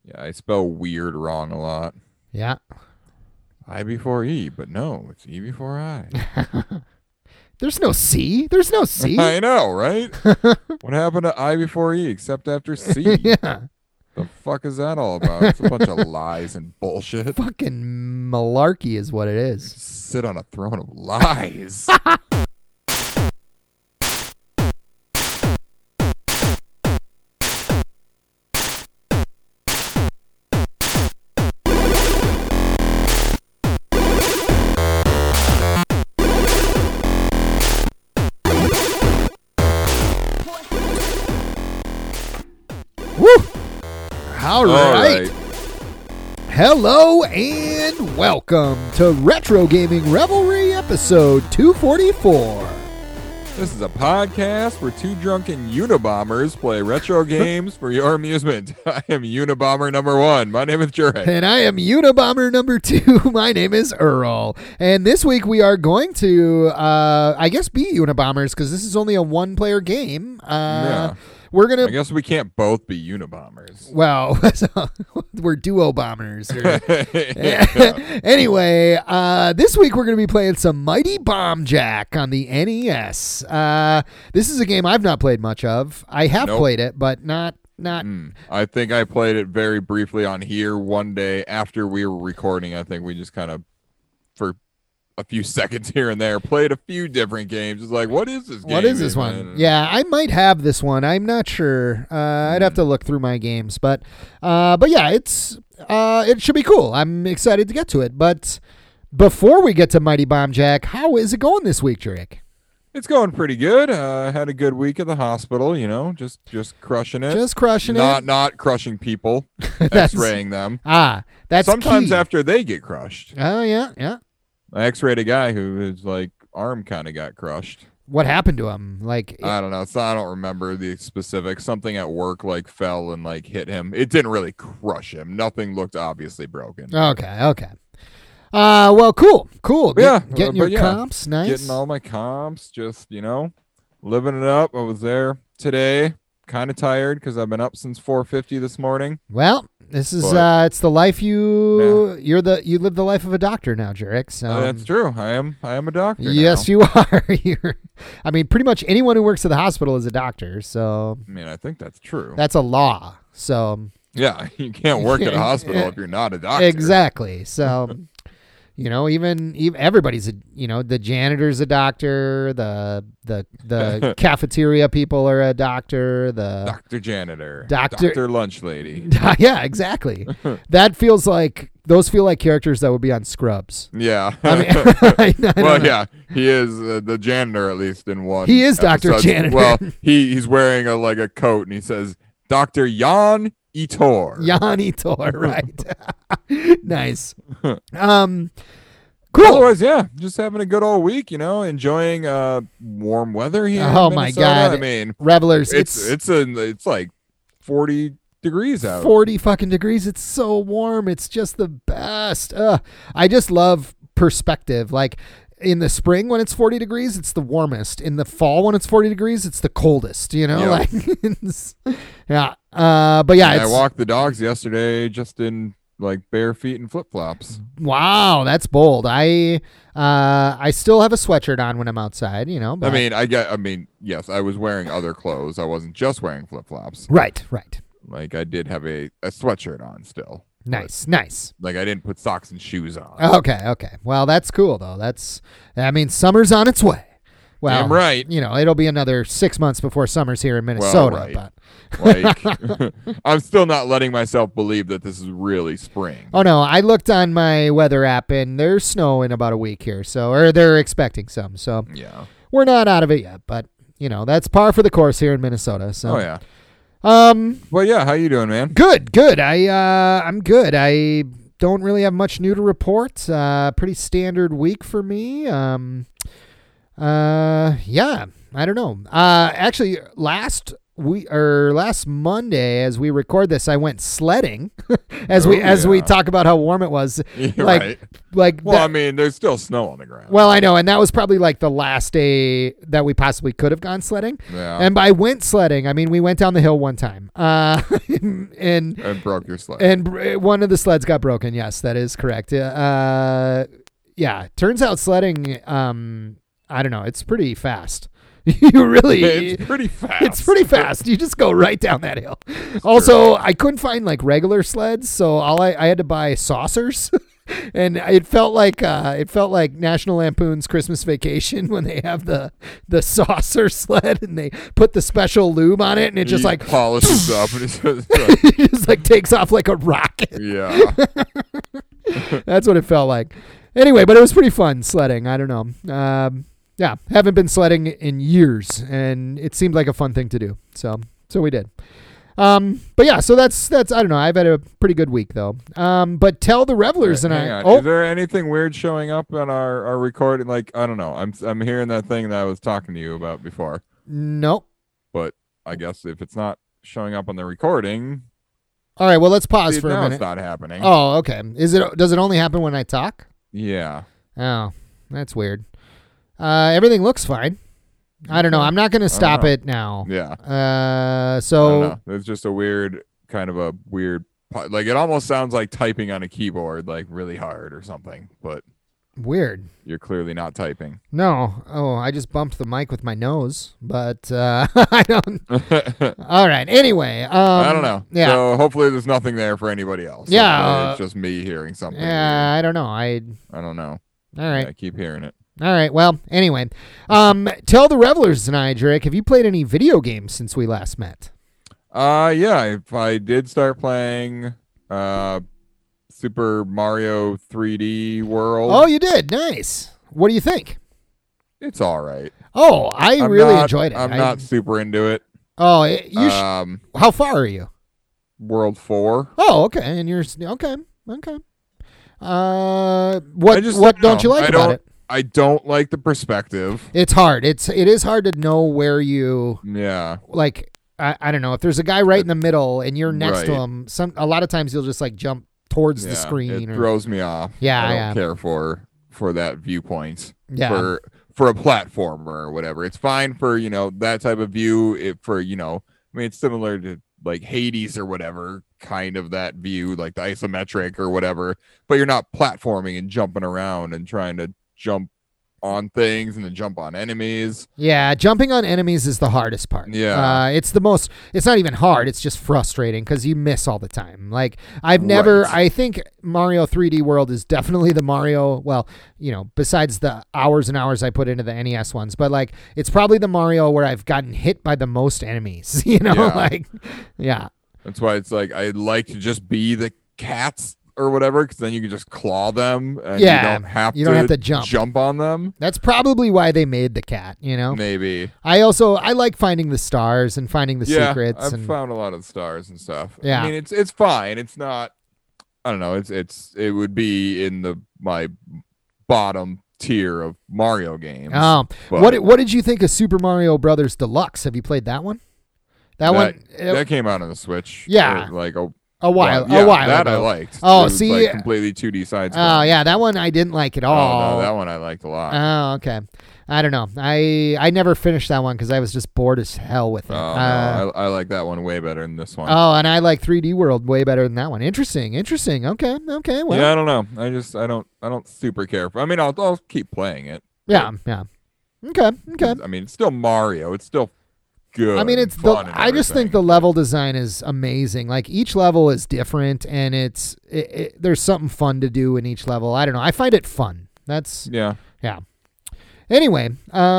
Yeah, I spell weird wrong a lot. Yeah. I before E, but no, it's E before I. There's no C. There's no C. I know, right? What happened to I before E except after C? Yeah. The fuck is that all about? It's a bunch of lies and bullshit. Fucking malarkey is what it is. Sit on a throne of lies. Woo! All right. Hello and welcome to Retro Gaming Revelry episode 244. This is a podcast where two drunken Unabombers play retro games for your amusement. I am Unabomber number 1. My name is Jurek. And I am Unabomber number 2. My name is Earl. And this week we are going to, I guess, be Unabombers because this is only a one-player game. Yeah. We're going I to... guess we can't both be Unabombers. Well, we're duo bombers. Yeah. Anyway, this week we're going to be playing some Mighty Bomb Jack on the NES. This is a game I've not played much of. I have played it, but not. I think I played it very briefly on here one day after we were recording. I think we just kind of, for a few seconds here and there, played a few different games. It's like, what is this game? What is this one? Yeah, I might have this one. I'm not sure. I'd have to look through my games, but yeah, it should be cool. I'm excited to get to it. But before we get to Mighty Bomb Jack, how is it going this week, Jurek? It's going pretty good. I had a good week at the hospital, just crushing it. Just crushing it. Not crushing people, X-raying them. That's sometimes key. After they get crushed. Oh, yeah. I X-rayed a guy whose arm kind of got crushed. What happened to him? I don't know. I don't remember the specifics. Something at work fell and hit him. It didn't really crush him. Nothing looked obviously broken. Okay. Well, cool. Getting your comps, nice. Getting all my comps, just living it up. I was there today. Kind of tired because I've been up since 4:50 this morning. Well, this is it's the life you live the life of a doctor now, Jurek. So that's true. I am a doctor. Yes, now. you are. Pretty much anyone who works at the hospital is a doctor. So I think that's true. That's a law. So yeah, you can't work at a hospital if you're not a doctor. Exactly. So. Even everybody's the janitor's a doctor, the cafeteria people are a doctor, the doctor janitor, doctor lunch lady. Yeah, exactly. Those feel like characters that would be on Scrubs. Yeah. I well, yeah, he is the janitor at least in one. He is Dr. Janitor. Well, he's wearing a coat and he says Dr. Jan Etor. Jan Etor, right. Nice. Cool. Otherwise, yeah, just having a good old week, enjoying warm weather here. Oh in my Minnesota. God. Revelers, it's like 40 degrees out. 40 fucking degrees. It's so warm. It's just the best. I just love perspective. In the spring when it's 40 degrees, it's the warmest. In the fall when it's 40 degrees, it's the coldest, Yep. Yeah. But yeah, I walked the dogs yesterday just in bare feet and flip-flops. Wow, that's bold. I still have a sweatshirt on when I'm outside, but yes, I was wearing other clothes. I wasn't just wearing flip-flops. Right. I did have a sweatshirt on still. Nice. I didn't put socks and shoes on. Okay. Well, that's cool though. Summer's on its way. Well, I'm right. It'll be another 6 months before summer's here in Minnesota. Well, right. I'm still not letting myself believe that this is really spring. Oh no, I looked on my weather app and there's snow in about a week here, or they're expecting some. So yeah, we're not out of it yet, but that's par for the course here in Minnesota. So oh yeah. Well, yeah. How you doing, man? Good. I'm good. I don't really have much new to report. Pretty standard week for me. Yeah. I don't know. Actually, last last Monday as we record this, I went sledding as we talk about how warm it was. Right. Well, I mean, there's still snow on the ground. Well, I know, and that was probably like the last day that we possibly could have gone sledding. Yeah. And by went sledding, I mean we went down the hill one time, and broke your sled. And one of the sleds got broken. Yes, that is correct. Yeah. Turns out sledding, I don't know, it's pretty fast. It's pretty fast. It's pretty fast. You just go right down that hill. Also, I couldn't find like regular sleds, so I had to buy saucers. And it felt like National Lampoon's Christmas Vacation when they have the saucer sled and they put the special lube on it and it just like polishes up and it just like takes off like a rocket. Yeah. That's what it felt like. Anyway, but it was pretty fun sledding. I don't know. Yeah, haven't been sledding in years, and it seemed like a fun thing to do. So we did. But yeah, so that's I don't know. I've had a pretty good week though. But tell the revelers and hang I. on. Oh, is there anything weird showing up on our recording? Like, I don't know. I'm hearing that thing that I was talking to you about before. nope. But I guess if it's not showing up on the recording, All right. Well, let's pause for a now minute. it's not happening. Oh, okay. Does it only happen when I talk? Yeah. Oh, that's weird. Everything looks fine. I don't know. I'm not going to stop know. it now. Yeah. I So don't know. There's just a weird like it almost sounds like typing on a keyboard, like really hard or something, but weird. you're clearly not typing. No. Oh, I just bumped the mic with my nose, but I don't. All right. Anyway, I don't know. Yeah. So hopefully there's nothing there for anybody else. Yeah. Hopefully it's just me hearing something. Yeah. weird. I don't know. I don't know. All right. Yeah, I keep hearing it. All right. Well, anyway, tell the revelers and I, Drake, have you played any video games since we last met? Yeah, I did start playing Super Mario 3D World. Oh, you did. Nice. What do you think? It's all right. Oh, I'm really enjoyed it. I'm not super into it. Oh, how far are you? World 4. Oh, okay. And you're okay. Okay. What don't you like about it? I don't like the perspective. It's hard. It is hard to know where you like. I don't know if there's a guy right in the middle and you're next to him. A lot of times you'll just like jump towards the screen. It throws me off. Yeah, I don't care for that viewpoint. Yeah. For a platformer or whatever, it's fine for that type of view. I mean, it's similar to like Hades or whatever kind of that view, like the isometric or whatever. But you're not platforming and jumping around and trying to jump on things and then jump on enemies. Yeah, jumping on enemies is the hardest part. Yeah. It's not even hard, it's just frustrating because you miss all the time. Like I think Mario 3D World is definitely the Mario, well, besides the hours and hours I put into the NES ones, but like it's probably the Mario where I've gotten hit by the most enemies, yeah. That's why it's like I like to just be the cats or whatever, because then you can just claw them and you don't have to jump on them. That's probably why they made the cat, Maybe. I like finding the stars and finding the secrets. I've found a lot of stars and stuff. Yeah. I mean, it's fine. It's not, I don't know, it would be in my bottom tier of Mario games. Oh, what did you think of Super Mario Brothers Deluxe? Have you played that one? That came out on the Switch. Yeah. A while ago. I liked. Oh, it was see, like completely 2D side scrolling. Oh, yeah, that one I didn't like at all. Oh, no, that one I liked a lot. Oh, okay. I don't know. I never finished that one because I was just bored as hell with it. Oh, no, I like that one way better than this one. Oh, and I like 3D World way better than that one. Interesting. Okay. Well, yeah, I don't know. I don't super care for. I mean, I'll keep playing it. Yeah. Okay. I mean, it's still Mario. It's still good. I mean, I just think the level design is amazing. Like each level is different, and there's something fun to do in each level. I don't know. I find it fun. Yeah. Anyway,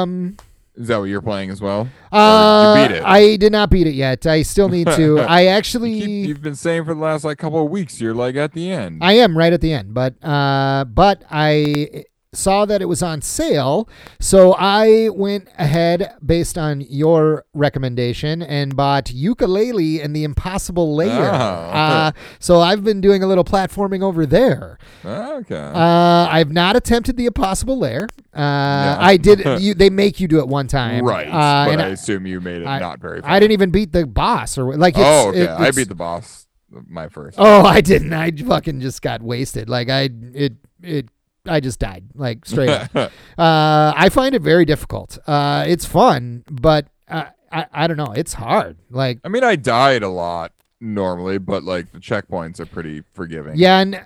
is that what you're playing as well? Or did you beat it? I did not beat it yet. I still need to. I actually. You've been saying for the last couple of weeks you're like at the end. I am right at the end, but I saw that it was on sale, so I went ahead based on your recommendation and bought Yooka-Laylee and the Impossible Lair. Oh. So I've been doing a little platforming over there. Okay. I've not attempted the Impossible Lair. Yeah. I did. They make you do it one time, Right. and but I assume you made it not very far. I didn't even beat the boss, or like. Oh, okay. I beat the boss my first. Oh, I didn't. I fucking just got wasted. Like I just died, like straight up. I find it very difficult. It's fun, but I don't know. It's hard. Like, I mean, I died a lot normally, but like the checkpoints are pretty forgiving. yeah, and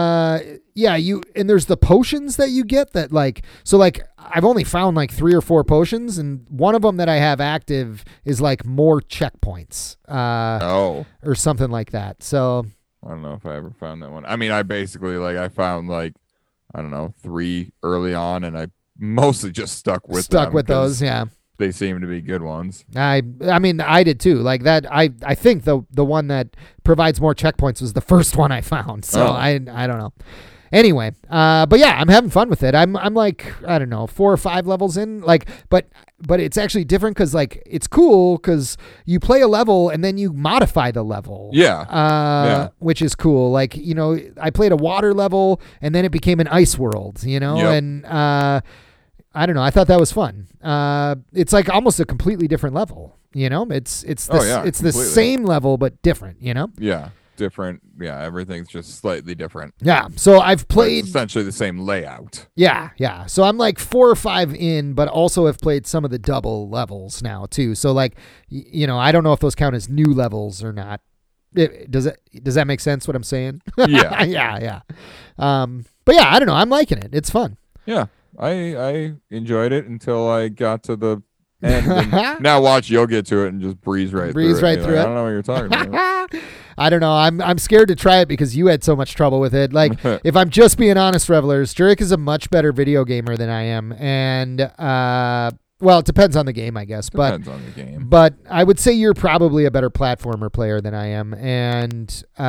and there's the potions that you get that like, so like I've only found like 3 or 4 potions, and one of them that I have active is like more checkpoints, or something like that. So I don't know if I ever found that one. I mean, I basically I found like, I don't know, 3 early on, and I mostly just stuck with those. Yeah. They seem to be good ones. I mean, I did too. Like that, I think the one that provides more checkpoints was the first one I found. So I don't know. Anyway, but yeah, I'm having fun with it. I'm like, I don't know, 4 or 5 levels in. Like, but it's actually different because like it's cool because you play a level and then you modify the level. Yeah. Which is cool. Like, you know, I played a water level and then it became an ice world. You know, Yep. and I don't know. I thought that was fun. It's like almost a completely different level. You know, it's the same level but different. You know. Yeah, different. Yeah, everything's just slightly different. Yeah. So I've played But it's essentially the same layout. Yeah. So I'm like 4 or 5 in, but also have played some of the double levels now too. So like, you know, I don't know if those count as new levels or not. Does that make sense? What I'm saying? Yeah. yeah. But yeah, I don't know. I'm liking it. It's fun. Yeah. I enjoyed it until I got to the end. And now watch, you'll get to it and just breeze right through it. I don't know what you're talking about. I don't know. I'm scared to try it because you had so much trouble with it. Like, if I'm just being honest, Revelers, Jurek is a much better video gamer than I am. And, well, it depends on the game, I guess. Depends on the game. But I would say you're probably a better platformer player than I am. And,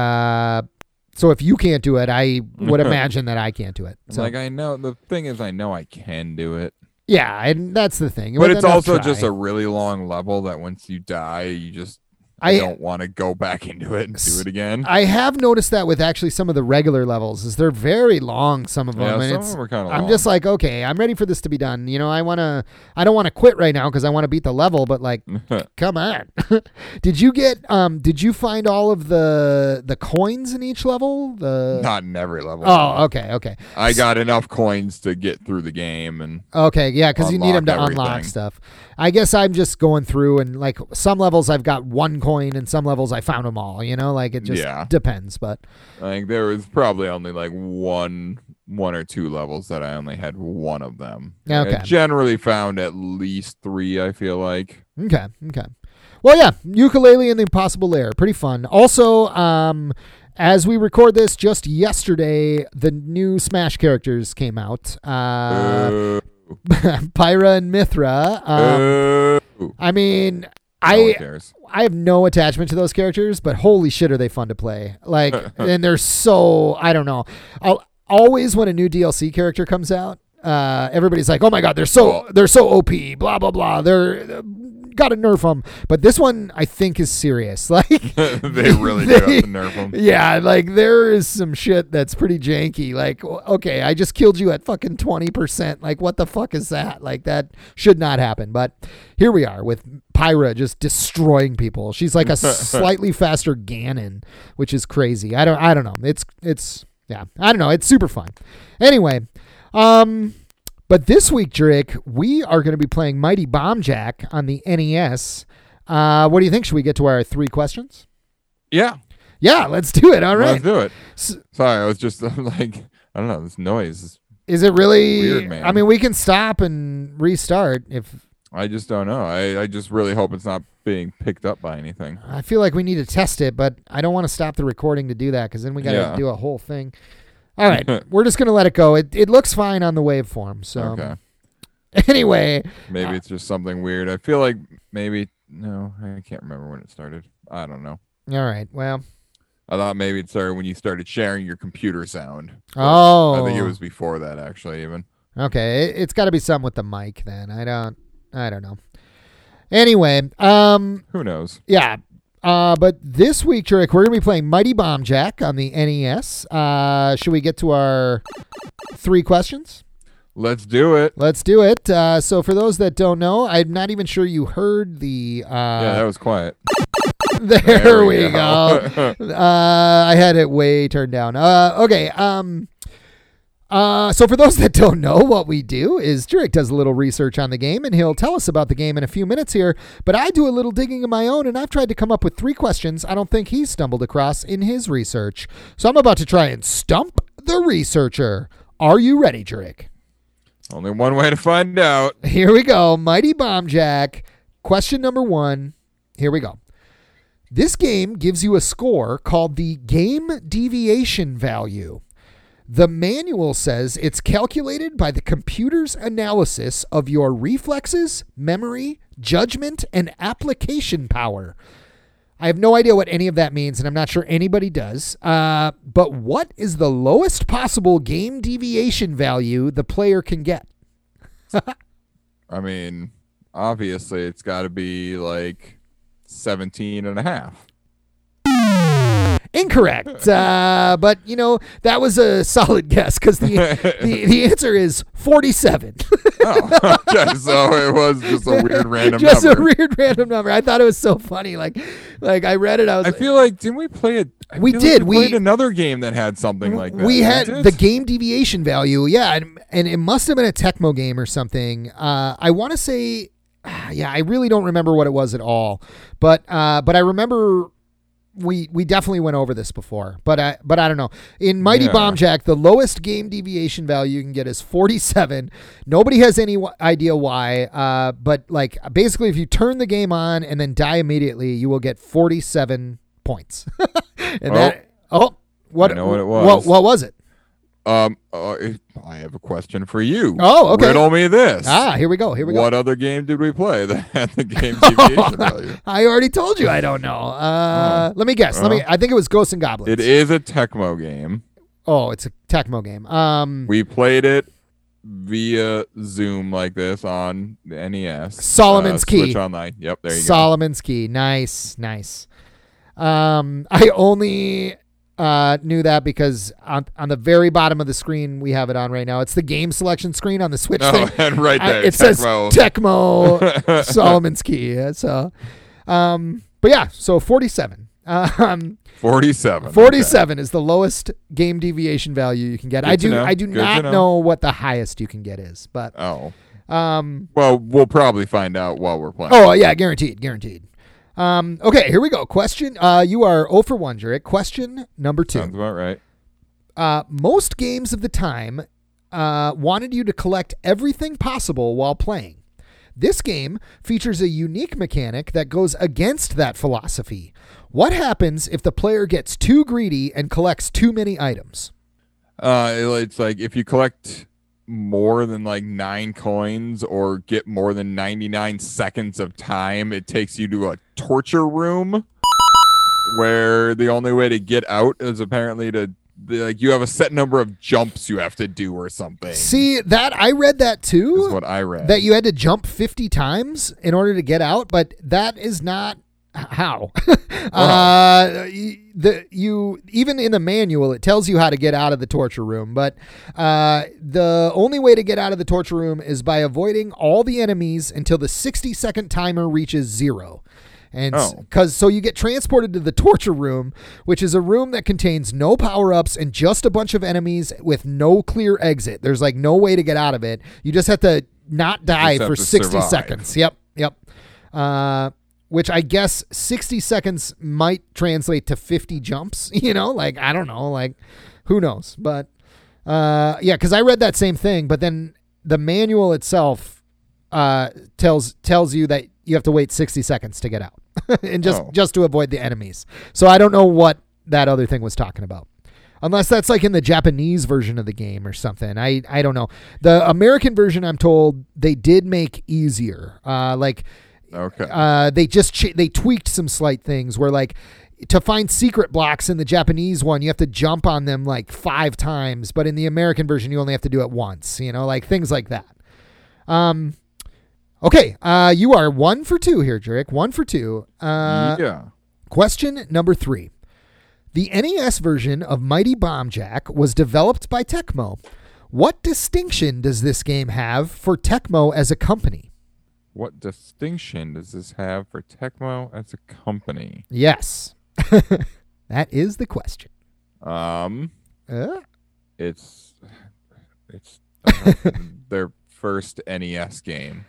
so if you can't do it, I would imagine that I can't do it. So. Like, I know, the thing is, I know I can do it. Yeah, and that's the thing. But it's also just a really long level that once you die, you just I don't want to go back into it and do it again. I have noticed that with actually some of the regular levels, is they're very long, some of them. Yeah, and some of them are kind of long. I'm just like, okay, I'm ready for this to be done. You know, I don't want to quit right now because I want to beat the level, but like, come on. Did you find all of the coins in each level? Not in every level. Oh, okay. I got enough coins to get through the game and okay, yeah, because you need them to everything. unlock stuff. I guess I'm just going through and like some levels I've got 1 coin and some levels I found them all, you know, like it just depends. But I think there was probably only like one or 2 levels that I only had 1 of them. Okay. I generally found at least 3, I feel like. Okay. Well, yeah, Yooka-Laylee and the Impossible Lair, pretty fun. Also, as we record this, just yesterday, the new Smash characters came out. Pyra and Mythra. I mean, I have no attachment to those characters, but holy shit, are they fun to play? Like, and they're so, I don't know. Always when a new DLC character comes out, everybody's like, "Oh my god, they're so OP." Blah blah blah. They're gotta nerf them. But this one, I think, is serious. Like they really do have to nerf them. Yeah, like there is some shit that's pretty janky. Like, okay, I just killed you at fucking 20%. Like, what the fuck is that? Like, that should not happen. But here we are with Pyra just destroying people. She's like a slightly faster Ganon, which is crazy. I don't know. It's yeah. I don't know. It's super fun. Anyway, but this week, Drake, we are going to be playing Mighty Bomb Jack on the NES. What do you think? Should we get to our 3 questions? Yeah. Yeah, let's do it. All right. Let's do it. Sorry, I was just like, I don't know, this noise. Is it really weird, man? I mean, we can stop and restart if. I just don't know. I just really hope it's not being picked up by anything. I feel like we need to test it, but I don't want to stop the recording to do that because then we got to do a whole thing. All right, we're just going to let it go. It looks fine on the waveform. So okay. Anyway. Maybe it's just something weird. I feel like no, I can't remember when it started. I don't know. All right, well. I thought maybe it started when you started sharing your computer sound. Oh. I think it was before that, actually, even. Okay, it's got to be something with the mic then. I don't know. Anyway, Who knows? yeah. But this week, Jurek, we're going to be playing Mighty Bomb Jack on the NES. Should we get to our 3 questions? Let's do it. Let's do it. So for those that don't know, I'm not even sure you heard the... Yeah, that was quiet. There we go. I had it way turned down. Okay. So for those that don't know, what we do is Jurek does a little research on the game, and he'll tell us about the game in a few minutes here. But I do a little digging of my own, and I've tried to come up with 3 questions I don't think he's stumbled across in his research. So I'm about to try and stump the researcher. Are you ready, Jurek? Only one way to find out. Here we go. Mighty Bomb Jack. Question number 1. Here we go. This game gives you a score called the game deviation value. The manual says it's calculated by the computer's analysis of your reflexes, memory, judgment, and application power. I have no idea what any of that means, and I'm not sure anybody does. But what is the lowest possible game deviation value the player can get? I mean, obviously, it's got to be like 17 and a half. Incorrect. But, that was a solid guess because the answer is 47. Oh, okay. So it was just a weird random just number. a weird random number. I thought it was so funny. Like I read it. I feel like, didn't we play it? We did. We played another game that had something like that. We had the game deviation value. Yeah. And it must have been a Tecmo game or something. I want to say, I really don't remember what it was at all. But I remember we definitely went over this before, but I don't know. In Mighty Bomb Jack, the lowest game deviation value you can get is 47. Nobody has any idea why, but like basically if you turn the game on and then die immediately, you will get 47 points. And what I know what it was. What was it? I have a question for you. Oh, okay. Riddle me this. Here we go. What other game did we play that had the game deviation value? I already told you I don't know. Let me guess. I think it was Ghosts and Goblins. It is a Tecmo game. Oh, it's a Tecmo game. We played it via Zoom like this on the NES. Solomon's Key. Switch Online. Yep, there you go. Solomon's Key. Nice. I only knew that because on the very bottom of the screen we have it on right now. It's the game selection screen on the Switch thing. And right there, it says Tecmo Solomon's Key. Yeah, so, but yeah, so 47. 47. 47 is the lowest game deviation value you can get. I do Good not know what the highest you can get is, but well, we'll probably find out while we're playing. Oh yeah, guaranteed. Okay, here we go. Question. You are 0 for 1, Jurek. Question number 2. Sounds about right. Most games of the time wanted you to collect everything possible while playing. This game features a unique mechanic that goes against that philosophy. What happens if the player gets too greedy and collects too many items? It's like if you collect more than like 9 coins or get more than 99 seconds of time, it takes you to a torture room where the only way to get out is apparently you have a set number of jumps you have to do or something. See, that I read that too. Is what I read. That you had to jump 50 times in order to get out, but that is not how. Even in the manual it tells you how to get out of the torture room, but the only way to get out of the torture room is by avoiding all the enemies until the 60-second timer reaches 0. And so you get transported to the torture room, which is a room that contains no power-ups and just a bunch of enemies with no clear exit. There's like no way to get out of it. You just have to not die for 60 survive. seconds. Yep. Which I guess 60 seconds might translate to 50 jumps, I don't know, who knows? But because I read that same thing, but then the manual itself tells you that you have to wait 60 seconds to get out and just to avoid the enemies. So I don't know what that other thing was talking about. Unless that's like in the Japanese version of the game or something. I don't know. The American version, I'm told, they did make easier. Okay. They tweaked some slight things where to find secret blocks in the Japanese one, you have to jump on them like 5 times, but in the American version, you only have to do it once, like things like that. Okay, you are 1 for 2 here, Jurek. 1 for 2. Yeah. Question number 3. The NES version of Mighty Bomb Jack was developed by Tecmo. What distinction does this game have for Tecmo as a company? What distinction does this have for Tecmo as a company? Yes. That is the question. It's their first NES game.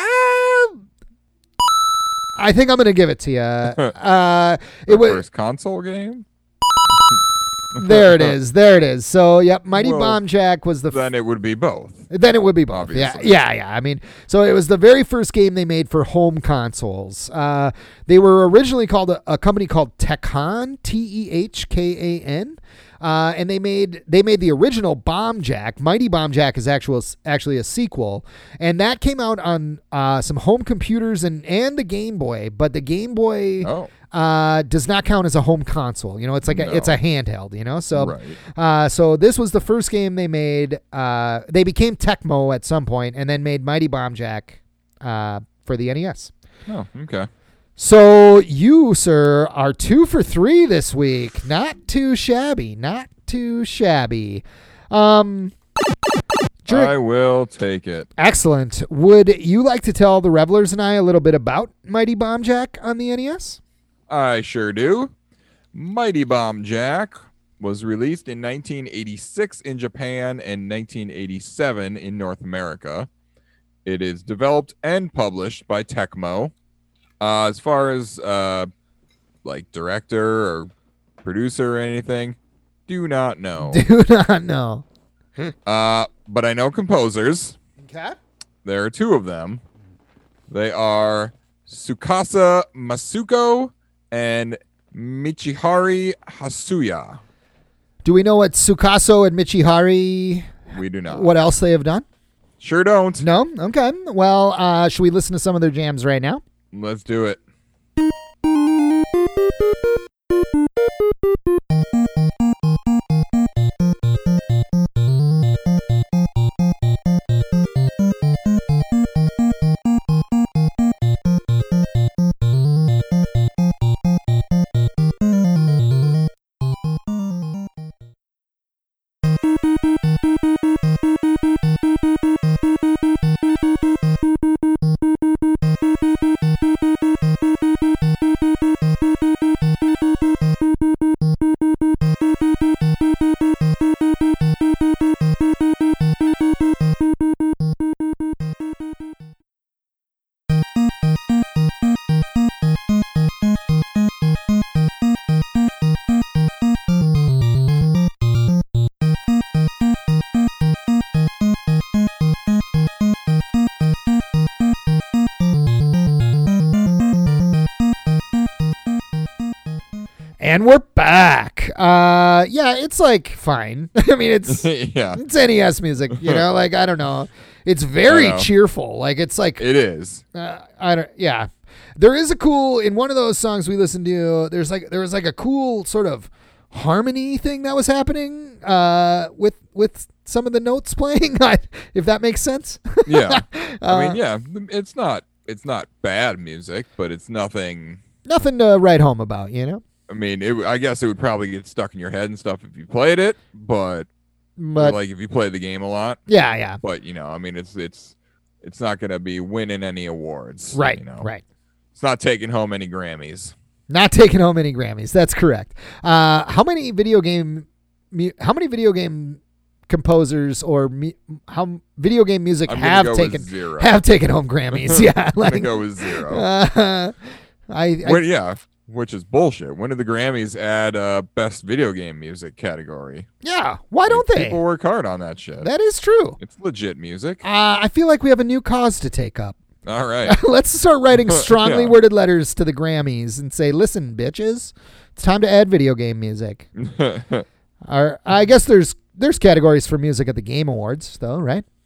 I think I'm going to give it to you. Their first console game? There it is. So, yep, Mighty Bomb Jack was Then it would be both. Then it would be both. Obviously. Yeah. I mean, so it was the very first game they made for home consoles. They were originally called a company called Tehkan, Tehkan. And they made the original Bomb Jack. Mighty Bomb Jack is actually a sequel, and that came out on some home computers and the Game Boy. But the Game Boy does not count as a home console. It's like it's a handheld. So right. So this was the first game they made. They became Tecmo at some point, and then made Mighty Bomb Jack for the NES. Oh, okay. So you, sir, are 2 for 3 this week. Not too shabby. I will take it. Excellent. Would you like to tell the revelers and I a little bit about Mighty Bomb Jack on the NES? I sure do. Mighty Bomb Jack was released in 1986 in Japan and 1987 in North America. It is developed and published by Tecmo. As far as like director or producer or anything, do not know. But I know composers. Okay. There are 2 of them. They are Tsukasa Masuko and Michihari Hasuya. Do we know what Sukaso and Michihari? We do not. What else they have done? Sure don't. No? Okay. Well, should we listen to some of their jams right now? Let's do it. And we're back. Yeah, it's like fine. I mean, it's it's NES music, like I don't know. It's very cheerful. Like it's like it is. Yeah. There is a cool in one of those songs we listened to. There was like a cool sort of harmony thing that was happening with some of the notes playing. If that makes sense. Yeah. I mean, yeah. It's not bad music, but it's nothing to write home about. I mean, I guess it would probably get stuck in your head and stuff if you played it, but like if you play the game a lot. Yeah. But I mean, it's not going to be winning any awards. Right. Right. It's not taking home any Grammys. Not taking home any Grammys. That's correct. How many video game composers or how video game music have taken home Grammys? Yeah, I'm gonna go with 0. Which is bullshit. When did the Grammys add best video game music category? Yeah, why don't they? People work hard on that shit. That is true. It's legit music. I feel like we have a new cause to take up. All right. Let's start writing strongly worded letters to the Grammys and say, listen, bitches, it's time to add video game music. I guess there's categories for music at the Game Awards, though, right?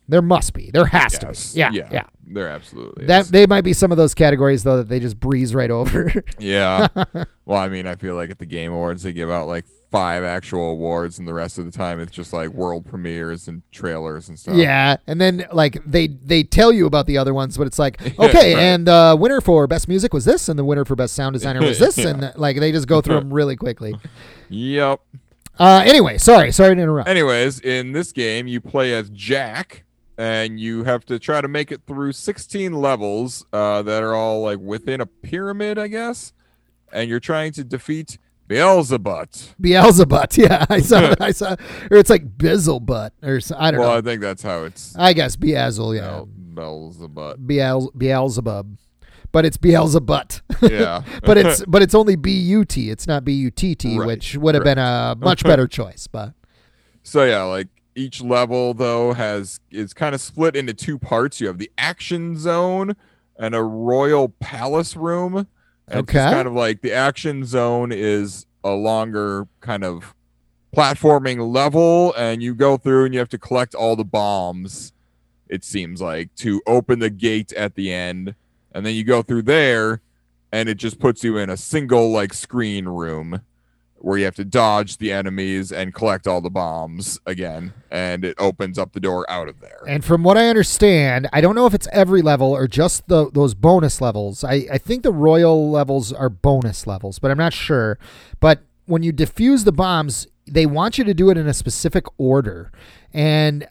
There must be. There has to Yes. be. Yeah. There absolutely That is. they might be some of those categories though that they just breeze right over. Yeah. Well, I mean, I feel like at the Game Awards they give out like 5 actual awards, and the rest of the time it's just like world premieres and trailers and stuff. Yeah, and then like they tell you about the other ones, but it's like, okay, Right. and the winner for best music was this, and the winner for best sound designer was this, Yeah. and like they just go through them really quickly. Yep. Anyway, sorry to interrupt. Anyways, in this game, you play as Jack, and you have to try to make it through 16 levels that are all like within a pyramid, I guess. And you're trying to defeat Beelzebut. Beelzebut, yeah, I saw, or it's like Bizzlebutt, or I don't Well, know. I think that's how it's I guess Beelzebub, yeah, Beelzebut. Beelzebub, but it's Beelzebut. Yeah. but it's only B-U-T. It's not B-U-T-T, Right, which would have been a much better choice. But So yeah, like each level though is kind of split into 2 parts. You have the action zone and a royal palace room. And it's just Okay. kind of like the action zone is a longer kind of platforming level, and you go through and you have to collect all the bombs, it seems like, to open the gate at the end. And then you go through there and it just puts you in a single like screen room where you have to dodge the enemies and collect all the bombs again, and it opens up the door out of there. And from what I understand, I don't know if it's every level or just those bonus levels. I think the royal levels are bonus levels, but I'm not sure. But when you defuse the bombs, they want you to do it in a specific order. And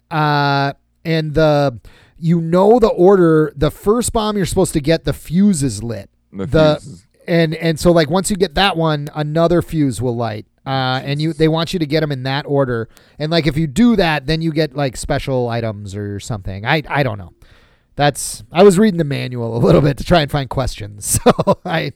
the order, the first bomb you're supposed to get, the fuse is lit. The fuse is- And so like once you get that one, another fuse will light. And they want you to get them in that order. And like if you do that, then you get like special items or something. I don't know. I was reading the manual a little bit to try and find questions. So I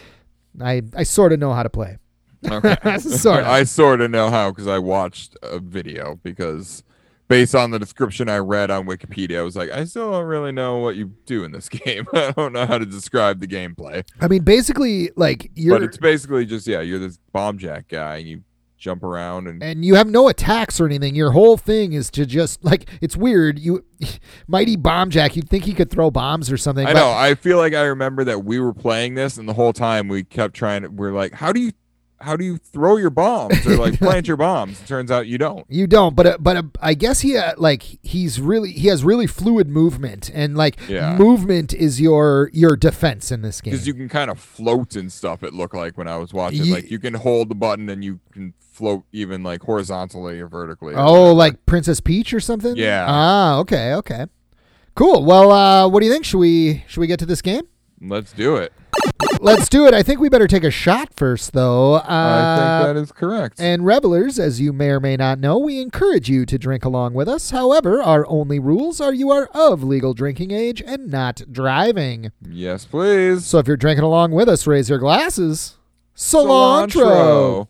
sort of know how to play. Okay. Sort of. I sort of know how because I watched a video, because based on the description I read on Wikipedia, I was like, I still don't really know what you do in this game. I don't know how to describe the gameplay. I mean, basically, like But it's basically just, you're this bomb jack guy, and you jump around and you have no attacks or anything. Your whole thing is to just like, it's weird. Mighty Bomb Jack, you'd think he could throw bombs or something. I know. I feel like I remember that we were playing this, and the whole time we kept we're like, how do you throw your bombs or like plant your bombs? It turns out you don't. You don't, but I guess he has really fluid movement, and like Yeah. movement is your defense in this game. Because you can kind of float and stuff, it looked like when I was watching. Ye- Like you can hold the button and you can float even like horizontally or vertically. or Oh, whatever. like Princess Peach or something? Yeah. Ah, okay. Cool. Well, what do you think? Should we get to this game? Let's do it. Let's do it. I think we better take a shot first, though. I think that is correct. And revelers, as you may or may not know, we encourage you to drink along with us. However, our only rules are you are of legal drinking age and not driving. Yes, please. So if you're drinking along with us, raise your glasses. Cilantro.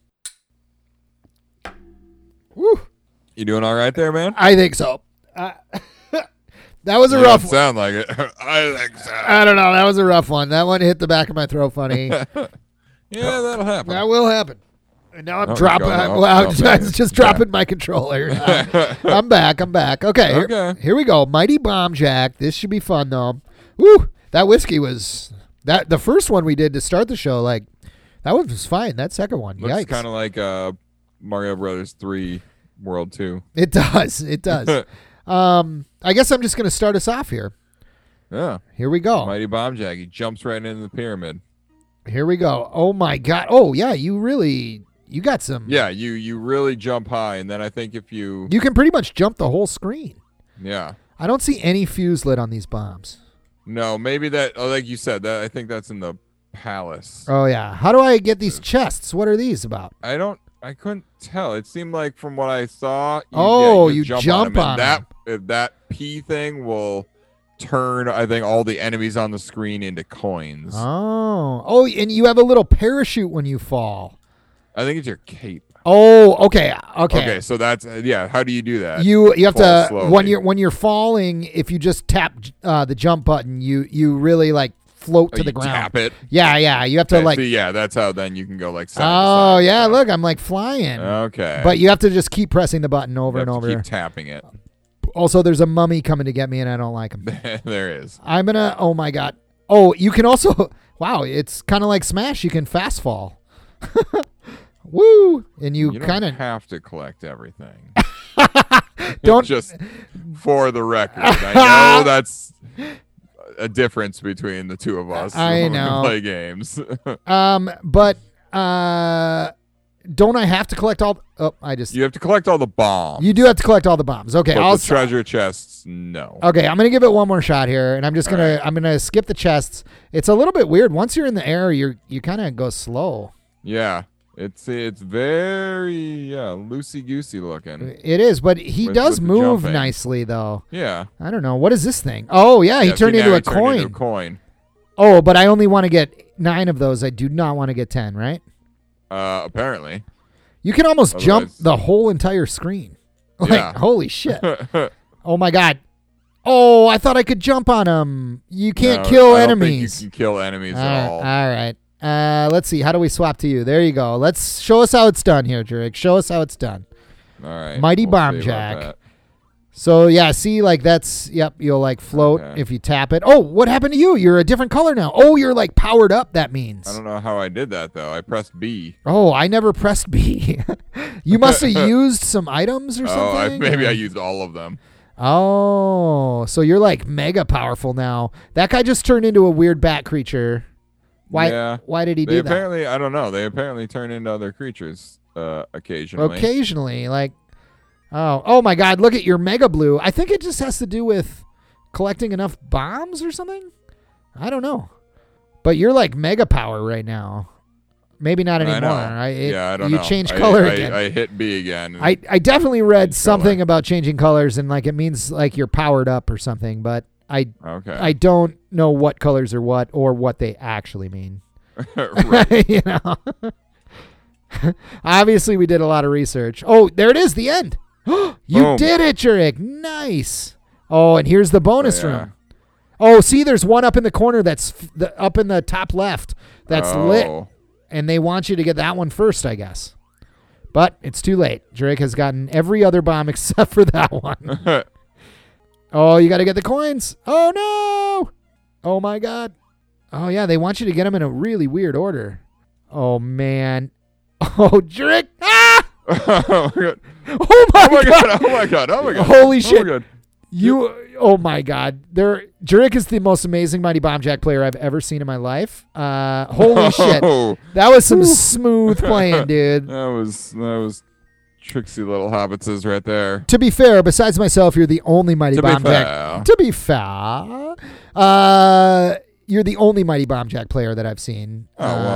Woo. You doing all right there, man? I think so. That was a You rough don't one. sound like it. I think so. I don't know. That was a rough one. That one hit the back of my throat funny. Yeah, that'll happen. That will happen. And now I'm Oh, dropping. you're going up. Well, Oh, I'm man. just dropping my controller. I'm back. Okay. Okay. Here we go. Mighty Bomb Jack. This should be fun though. Woo! That whiskey was the first one we did to start the show. Like that one was fine. That second one, Looks yikes! kind of like Mario Brothers 3 World 2. It does. It does. I guess I'm just gonna start us off here. Yeah. Here we go. Mighty Bomb Jack. He jumps right into the pyramid. Here we go. Oh my God. Oh yeah. You got some. Yeah, you really jump high, and then I think if you You can pretty much jump the whole screen. yeah. I don't see any fuse lit on these bombs. No, maybe that like you said, that I think that's in the palace. Oh yeah. How do I get these chests? What are these about? I couldn't tell. It seemed like from what I saw, You just jump on 'em. and that P thing will turn, I think, all the enemies on the screen into coins. Oh, and you have a little parachute when you fall. I think it's your cape. Oh, okay. Okay, so that's how do you do that? You have Fall to slowly. when you're falling. If you just tap the jump button, you really like float to you the ground. tap it. Yeah. You have to like. See, that's how then you can go like side to Oh side. yeah, look, I'm like flying. Okay. But you have to just keep pressing the button over You and have to over. keep tapping it. Also, there's a mummy coming to get me, and I don't like him. There is. I'm gonna. Oh my god. Oh, you can also. Wow, it's kind of like Smash. You can fast fall. Woo! And you kind of have to collect everything. don't just for the record. I know that's a difference between the two of us. I know. When we play games. But don't I have to collect all? Oh, You have to collect all the bombs. You do have to collect all the bombs. Okay, but the treasure chests, no. Okay, I'm gonna give it one more shot here, and I'm just gonna I'm gonna skip the chests. It's a little bit weird. Once you're in the air, you kind of go slow. Yeah, it's very loosey goosey looking. It is, but he does move jumping nicely though. Yeah. I don't know what is this thing. Oh yeah, he turned into a coin. Oh, but I only want to get 9 of those. I do not want to get 10. Right? Apparently. You can almost jump the whole entire screen. Like, holy shit. Oh, my God. Oh, I thought I could jump on them. You can't kill enemies. You can kill enemies at all. All right. Let's see. How do we swap to you? There you go. Let's show us how it's done here, Jurek. Show us how it's done. All right. Mighty Bomb Jack. So, yeah, see, like that's, you'll like float if you tap it. Oh, what happened to you? You're a different color now. Oh, you're like powered up, that means. I don't know how I did that, though. I pressed B. Oh, I never pressed B. You must have used some items or something? Maybe I used all of them. Oh, so you're like mega powerful now. That guy just turned into a weird bat creature. Why? Yeah. Why did he do that? Apparently, I don't know. They apparently turn into other creatures occasionally. Occasionally, like... Oh my God, look at your Mega Blue. I think it just has to do with collecting enough bombs or something. I don't know. But you're like mega power right now. Maybe not anymore. I don't know. You changed color again. I hit B again. I definitely read something about changing colors and like it means like you're powered up or something, but I don't know what colors are what or what they actually mean. You know. Obviously we did a lot of research. Oh, there it is, the end. You did it, Jurek. Nice. Oh, and here's the bonus room. Oh, see, there's one up in the corner that's up in the top left that's lit. And they want you to get that one first, I guess. But it's too late. Jurek has gotten every other bomb except for that one. Oh, you got to get the coins. Oh, no. Oh, my God. Oh, yeah, they want you to get them in a really weird order. Oh, man. Oh, Jurek. Ah! Oh my God. Oh my God. Oh my God. Oh my God. Holy shit. Oh my God. Oh my God. Jurek is the most amazing Mighty Bomb Jack player I've ever seen in my life. Holy shit. That was some smooth playing, dude. That was tricksy little hobbitses right there. To be fair, besides myself, you're the only Mighty Bomb Jack. To be fair. You're the only Mighty Bomb Jack player that I've seen.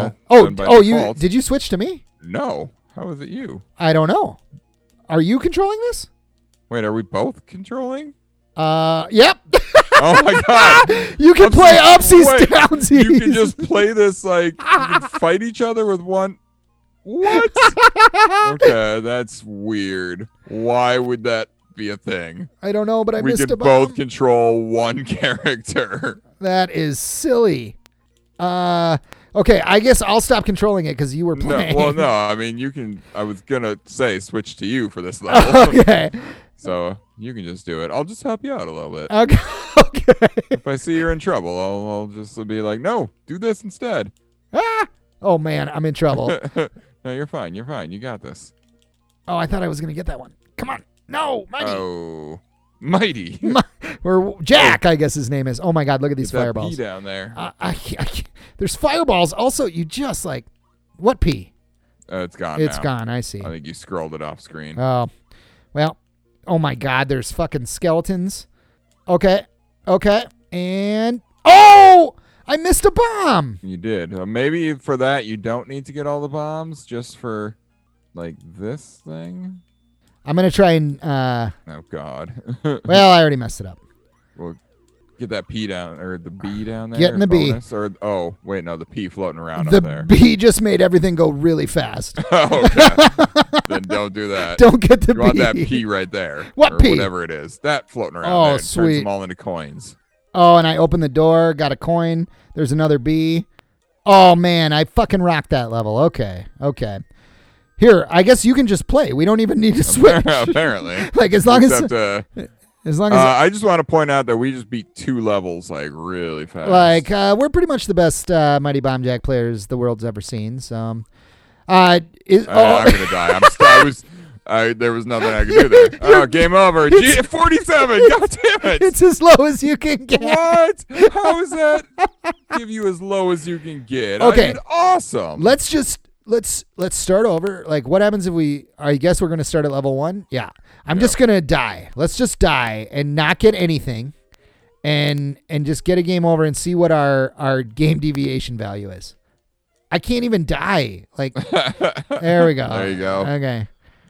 Did you switch to me? No. How is it you? I don't know. Are you controlling this? Wait, are we both controlling? Yep. Oh my God. You can play upsies, downsies. You can just play this like you can fight each other with one. What? Okay, that's weird. Why would that be a thing? I don't know, but I missed a bomb. We can both control one character. That is silly. Okay, I guess I'll stop controlling it because you were playing. No, I mean, you can. I was going to say switch to you for this level. Okay. So you can just do it. I'll just help you out a little bit. Okay. If I see you're in trouble, I'll just be like, no, do this instead. Ah! Oh, man, I'm in trouble. No, you're fine. You're fine. You got this. Oh, I thought I was going to get that one. Come on. No, Mighty. Oh. Mighty. Or Jack, I guess his name is. Oh my God, look at these fireballs. Pea down there. There's fireballs. Also, you just like, what pea? It's gone. It's gone. I see. I think you scrolled it off screen. Oh, well. Oh my God, there's fucking skeletons. Okay, and I missed a bomb. You did. Maybe for that you don't need to get all the bombs. Just for like this thing. I'm going to try and... oh, God. Well, I already messed it up. Well, get that P down, or the B down there. Getting the bonus, B. Or, wait, no, the P floating around up there. The B just made everything go really fast. Oh, okay. Then don't do that. Don't get the B. You want that P right there. What P? Whatever it is. That floating around there. Sweet. Turns them all into coins. Oh, and I opened the door, got a coin. There's another B. Oh, man, I fucking rocked that level. Okay. Here, I guess you can just play. We don't even need to switch. Apparently. Like as long as As long as I just want to point out that we just beat 2 levels like really fast. like we're pretty much the best Mighty Bomb Jack players the world's ever seen. So, I'm gonna die. There was nothing I could do there. Oh, game over. 47. God damn it! It's as low as you can get. What? How is that? Give you as low as you can get. Okay. I did awesome. Let's start over. Like, what happens if I guess we're gonna start at level 1? Yeah. I'm just gonna die. Let's just die and not get anything, and just get a game over and see what our game deviation value is. I can't even die. Like, there we go. There you go. Okay.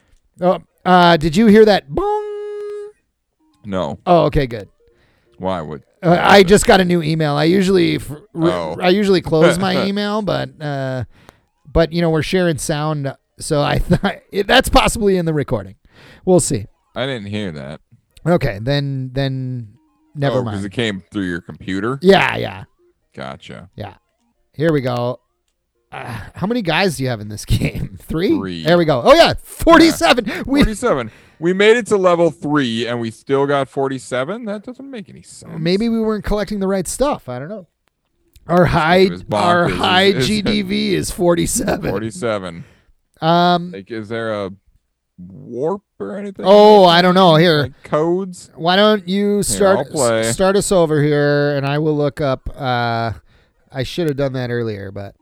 Oh, did you hear that? Bong. No. Oh, okay, good. Why would? I just got a new email. I usually close my email, but we're sharing sound, so I thought that's possibly in the recording. We'll see. I didn't hear that. Okay, then never mind. Because it came through your computer. Yeah. Gotcha. Yeah. Here we go. How many guys do you have in this game? 3? 3. There we go. Oh yeah, 47. Yeah, 47. We made it to level 3 and we still got 47. That doesn't make any sense. Maybe we weren't collecting the right stuff. I don't know. Our high GDV is 47. 47. Like, is there a warp or anything? Oh, I don't know. Here, like codes. Why don't you start us over here, and I will look up. I should have done that earlier, but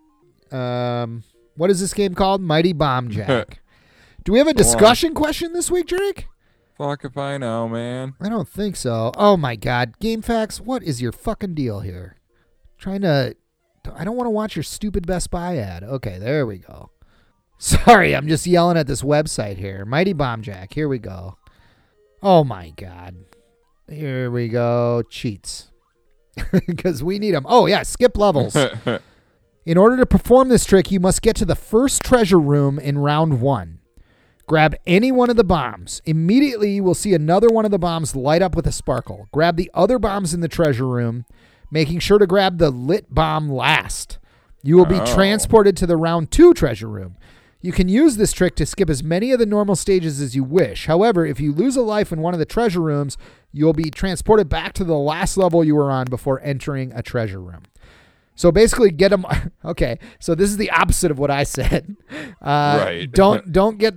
what is this game called? Mighty Bomb Jack. Do we have a discussion question this week, Drake? Fuck if I know, man. I don't think so. Oh my God, GameFAQs, what is your fucking deal here? I don't want to watch your stupid Best Buy ad. Okay, there we go. Sorry, I'm just yelling at this website here. Mighty Bomb Jack. Here we go. Oh my God. Here we go. Cheats. Because we need them. Oh yeah, skip levels. In order to perform this trick, you must get to the first treasure room in round 1. Grab any one of the bombs. Immediately, you will see another one of the bombs light up with a sparkle. Grab the other bombs in the treasure room, making sure to grab the lit bomb last. You will be transported to the round 2 treasure room. You can use this trick to skip as many of the normal stages as you wish. However, if you lose a life in one of the treasure rooms, you'll be transported back to the last level you were on before entering a treasure room. So basically, get them. Okay, so this is the opposite of what I said. Right. Get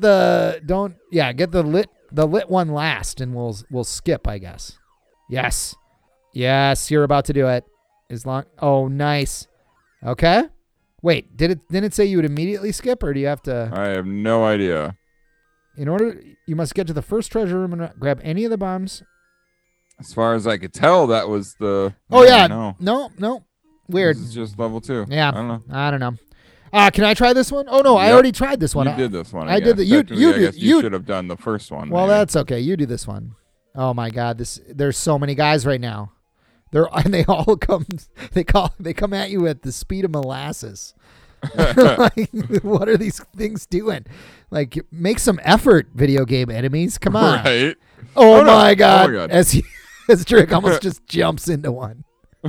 the lit one last, and we'll skip, I guess. Yes, you're about to do it. Oh, nice. Okay. Wait, didn't it say you would immediately skip, or do you have to? I have no idea. You must get to the first treasure room and grab any of the bombs. As far as I could tell, that was the. Oh yeah, no, weird. This is just level 2. Yeah, I don't know. Can I try this one? Oh no, I already tried this one. You did this one. I did the. You should have done the first one. Well, maybe. that's okay. You do this one. Oh my God, there's so many guys right now. They all come. They come at you at the speed of molasses. Like, what are these things doing? Like, make some effort, video game enemies. Come on. Right. Oh my God. Oh my God. As Drake almost just jumps into one.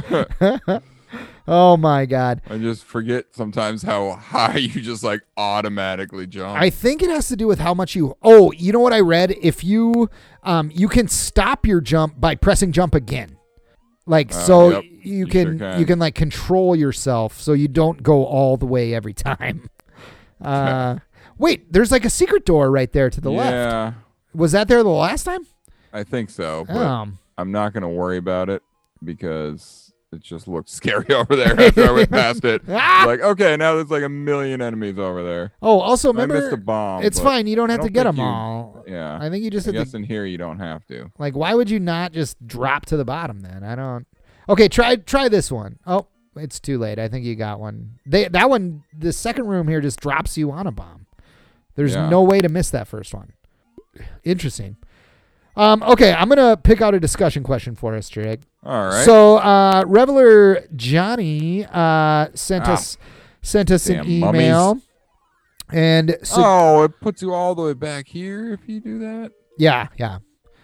Oh my God. I just forget sometimes how high you just like automatically jump. I think it has to do with how much you. Oh, you know what I read? If you can stop your jump by pressing jump again. Like, yep, you can like control yourself so you don't go all the way every time. Wait, there's like a secret door right there to the left. Was that there the last time? I think so, but I'm not going to worry about it because it just looked scary over there after I went past it. Like, okay, now there's like a million enemies over there. Oh, also remember, I missed a bomb. It's fine. You don't have to get them all. Yeah. I think you just I guess in here you don't have to. Like, why would you not just drop to the bottom then? I don't. Okay, try this one. Oh, it's too late. I think you got one. That one, the second room here just drops you on a bomb. There's no way to miss that first one. Interesting. Okay, I'm gonna pick out a discussion question for us, Drake. All right. So, Reveler Johnny sent us an email, mummies. And it puts you all the way back here if you do that. Yeah.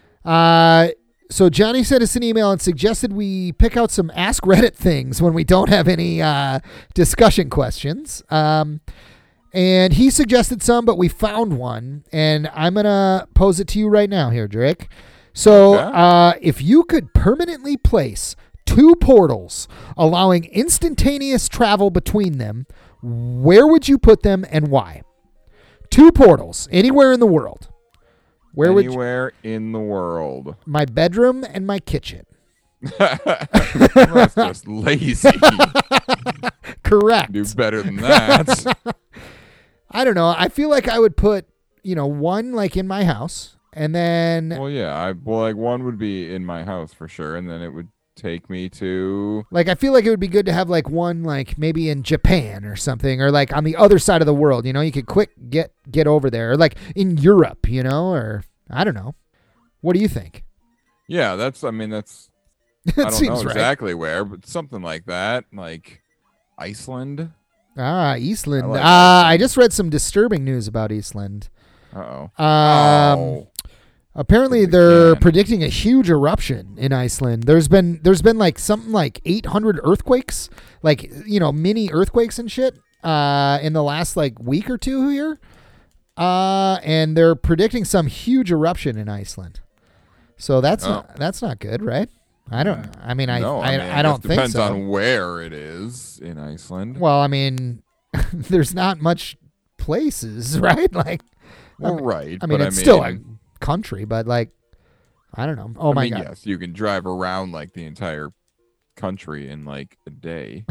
So Johnny sent us an email and suggested we pick out some Ask Reddit things when we don't have any discussion questions. And he suggested some, but we found one, and I'm going to pose it to you right now here, Drake. So, Okay. if you could permanently place 2 portals, allowing instantaneous travel between them, where would you put them and why? 2 portals, anywhere in the world. Where would you? Anywhere in the world. My bedroom and my kitchen. That's just lazy. Correct. Do better than that. I don't know. I feel like I would put, one like in my house, and then Well, yeah. Like one would be in my house for sure, and then it would take me to. like I feel like it would be good to have like one like maybe in Japan or something, or like on the other side of the world. You could quick get over there, or like in Europe, or I don't know. What do you think? Yeah, that's. I mean, that's. It I don't seems know right. exactly where, but something like that, like Iceland. Eastland. I like I Iceland. just read some disturbing news about Eastland. Uh-oh. Apparently, Because we they're can. predicting a huge eruption in Iceland. There's been like something like 800 earthquakes, like mini earthquakes and shit, in the last like week or two here, and they're predicting some huge eruption in Iceland. So that's not good, right? I don't. I mean, I don't think depends so. on where it is in Iceland. Well, I mean, there's not much places, right? Like, Right. I mean, but it's still a country, but like, I don't know. Oh I my mean, god. yes, you can drive around like the entire country in like a day.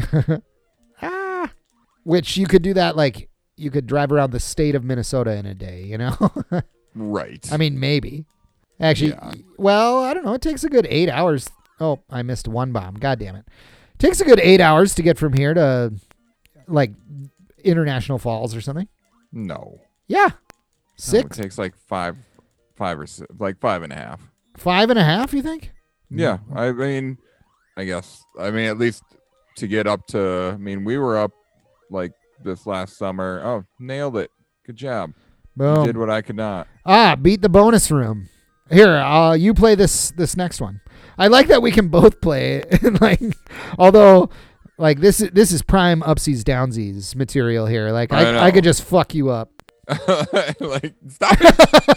Which you could do that, like, you could drive around the state of Minnesota in a day, Right. I mean, maybe. Actually, Yeah. well, I don't know. It takes a good 8 hours. Oh, I missed one bomb. God damn it. It takes a good 8 hours to get from here to, like, International Falls or something. No. Yeah. No, 6, it takes like five or six, like 5.5. 5.5, you think? Yeah. I mean, I guess. I mean, at least to get up to. I mean, we were up like this last summer. Oh, nailed it. Good job. You Boom. did what I could not. Beat the bonus room. Here, you play this next one. I like that we can both play. Like, although, like this is prime upsies downsies material here. Like, I know. I could just fuck you up. Like, stop it.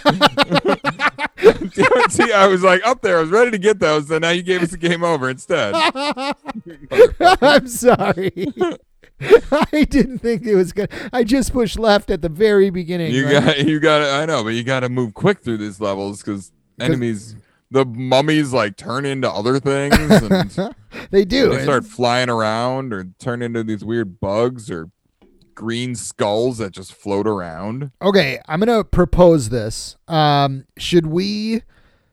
See, I was like up there. I was ready to get those. And now you gave us a game over instead. I'm sorry. I didn't think it was good. I just pushed left at the very beginning. You got. I know, but you got to move quick through these levels because enemies, the mummies, like turn into other things, and They do. they start flying around or turn into these weird bugs or green skulls that just float around. Okay, I'm gonna propose this. Should we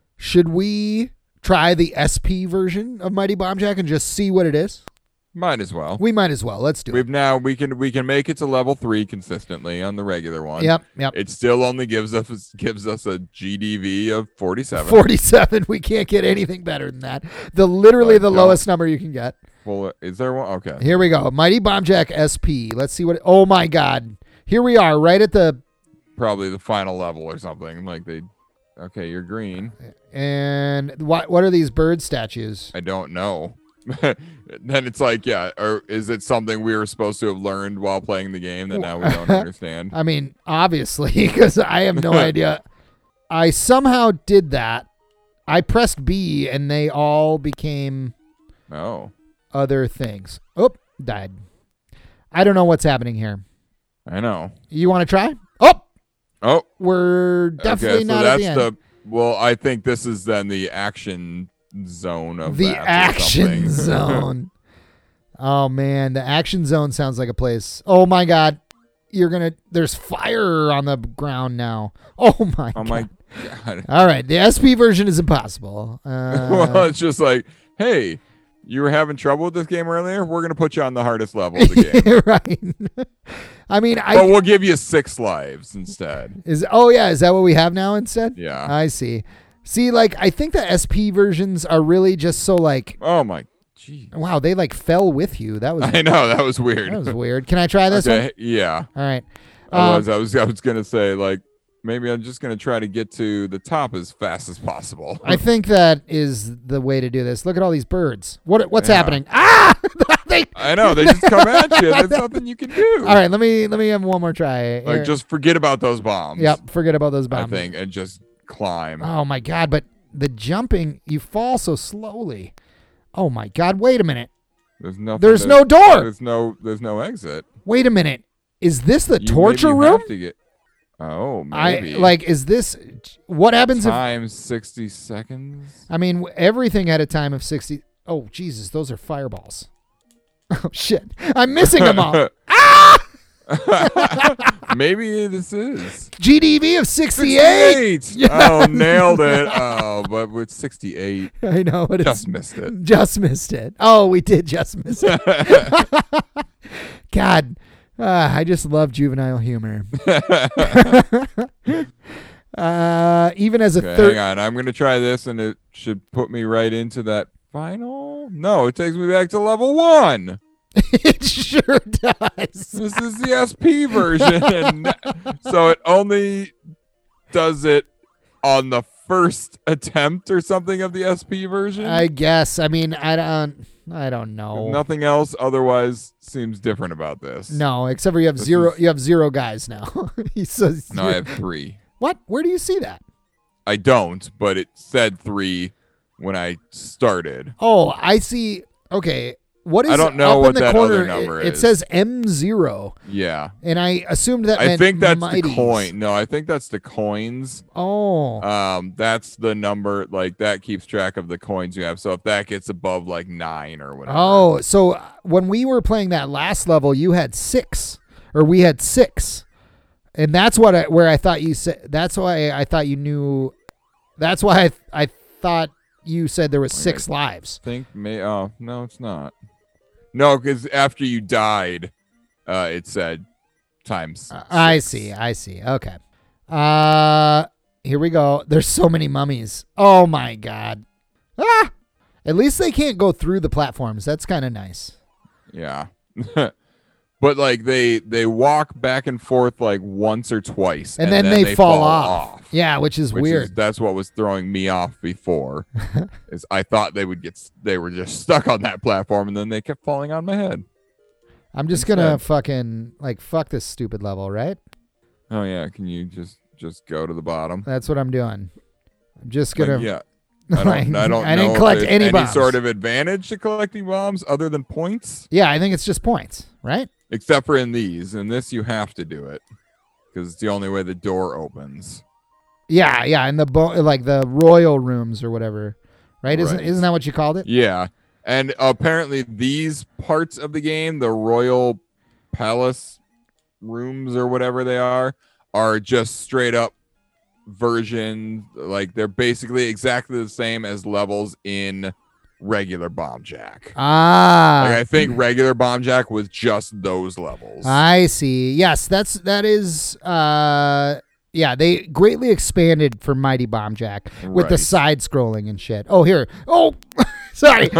try the SP version of Mighty Bomb Jack and just see what it is? Might as well. We might as well. Let's do it. We can make it to level 3 consistently on the regular one. Yep. It still only gives us a GDV of 47. 47. We can't get anything better than that. The lowest number you can get. Well, is there one? Okay. Here we go. Mighty Bomb Jack SP. Let's see what. Oh my God. Here we are, right at the. Probably the final level or something. Like they. Okay, you're green. And what are these bird statues? I don't know. Then it's like, yeah, or is it something we were supposed to have learned while playing the game that now we don't understand? I mean, obviously, because I have no idea. I somehow did that. I pressed B, and they all became Oh, other things. Oh, died. I don't know what's happening here. I know. You want to try? Oh, Oh, we're definitely okay, so not at the that's end. well, I think this is then the action zone of The that or action something. zone. Oh man, the action zone sounds like a place. Oh my God, there's fire on the ground now. Oh my Oh God. my god. All right, the SP version is impossible. Well, it's just like, hey, you were having trouble with this game earlier. We're gonna put you on the hardest level of the game, right. I mean, but we'll give you 6 lives instead. is that what we have now instead? Yeah. I see. See, like I think the SP versions are really just so like, Oh my. Geez. wow, they like fell with you. That was I know that was weird. that was weird. Can I try this Okay, one? yeah. All right. I was gonna say like maybe I'm just gonna try to get to the top as fast as possible. I think that is the way to do this. Look at all these birds. What's Yeah. happening? Ah! I know they just come at you. There's nothing you can do. All right, let me have one more try. Like Here. just forget about those bombs. Yep, forget about those bombs. I think and just climb. Oh my God, but the jumping, you fall so slowly. Oh my God! Wait a minute. There's nothing. There's no door. There's no exit. Wait a minute. Is this the You torture maybe room? have to get. Oh, maybe. Is this what happens if Times 60 seconds. I mean everything had a time of 60. Oh Jesus, those are fireballs. Oh shit. I'm missing them all. Maybe this is GDV of 68. 68. Oh, nailed it. Oh, but with 68, I know, but just missed it. just missed it. Oh, we did just miss it. God, I just love juvenile humor. Even as a Okay, third, hang on. I'm gonna try this, and it should put me right into that final. No, it takes me back to level 1. it sure does. This is the SP version, and so it only does it on the first attempt or something of the SP version. I guess. I mean, I don't know. Nothing else otherwise seems different about this. No, except for you have This zero. is- You have 0 guys now. He says, No, I have 3. What? Where do you see that? I don't, but it said 3 when I started. Oh, I see. Okay. What is I don't know up what in the that corner? other number It is. says M0, Yeah. and I assumed that I meant think that's mighties. the coin. No, I think that's the coins. Oh, That's the number, like that keeps track of the coins you have. So if that gets above like 9 or whatever. oh. So when we were playing that last level, you had 6, or we had 6, and that's where I thought you said. That's why I thought you knew. That's why I thought you said there was 6 lives. Oh, no, it's not. No, because after you died, it said times. I 6. see. Okay. Here we go. There's so many mummies. Oh my God. Ah! At least they can't go through the platforms. That's kind of nice. Yeah. But like they walk back and forth like once or twice, And then they fall off. Yeah, which is which weird. that's what was throwing me off before. Is I thought they were just stuck on that platform, and then they kept falling on my head. I'm just instead. gonna fucking fuck this stupid level, right? Oh yeah, can you just go to the bottom? That's what I'm doing. I'm just gonna. Yeah. I don't know. I didn't if collect there's any bombs. sort of advantage to collecting bombs other than points, Yeah, I think it's just points, right? except for in these. In this, you have to do it because it's the only way the door opens. Yeah, and the the royal rooms or whatever, right? Right. Isn't that what you called it? Yeah, and apparently these parts of the game, the royal palace rooms or whatever they are just straight up version. Like they're basically exactly the same as levels in regular Bomb Jack. Like I think regular Bomb Jack was just those levels. I see. Yes, that is. Yeah, they greatly expanded for Mighty Bomb Jack with the Right. side scrolling and shit. Oh, here. Oh, sorry.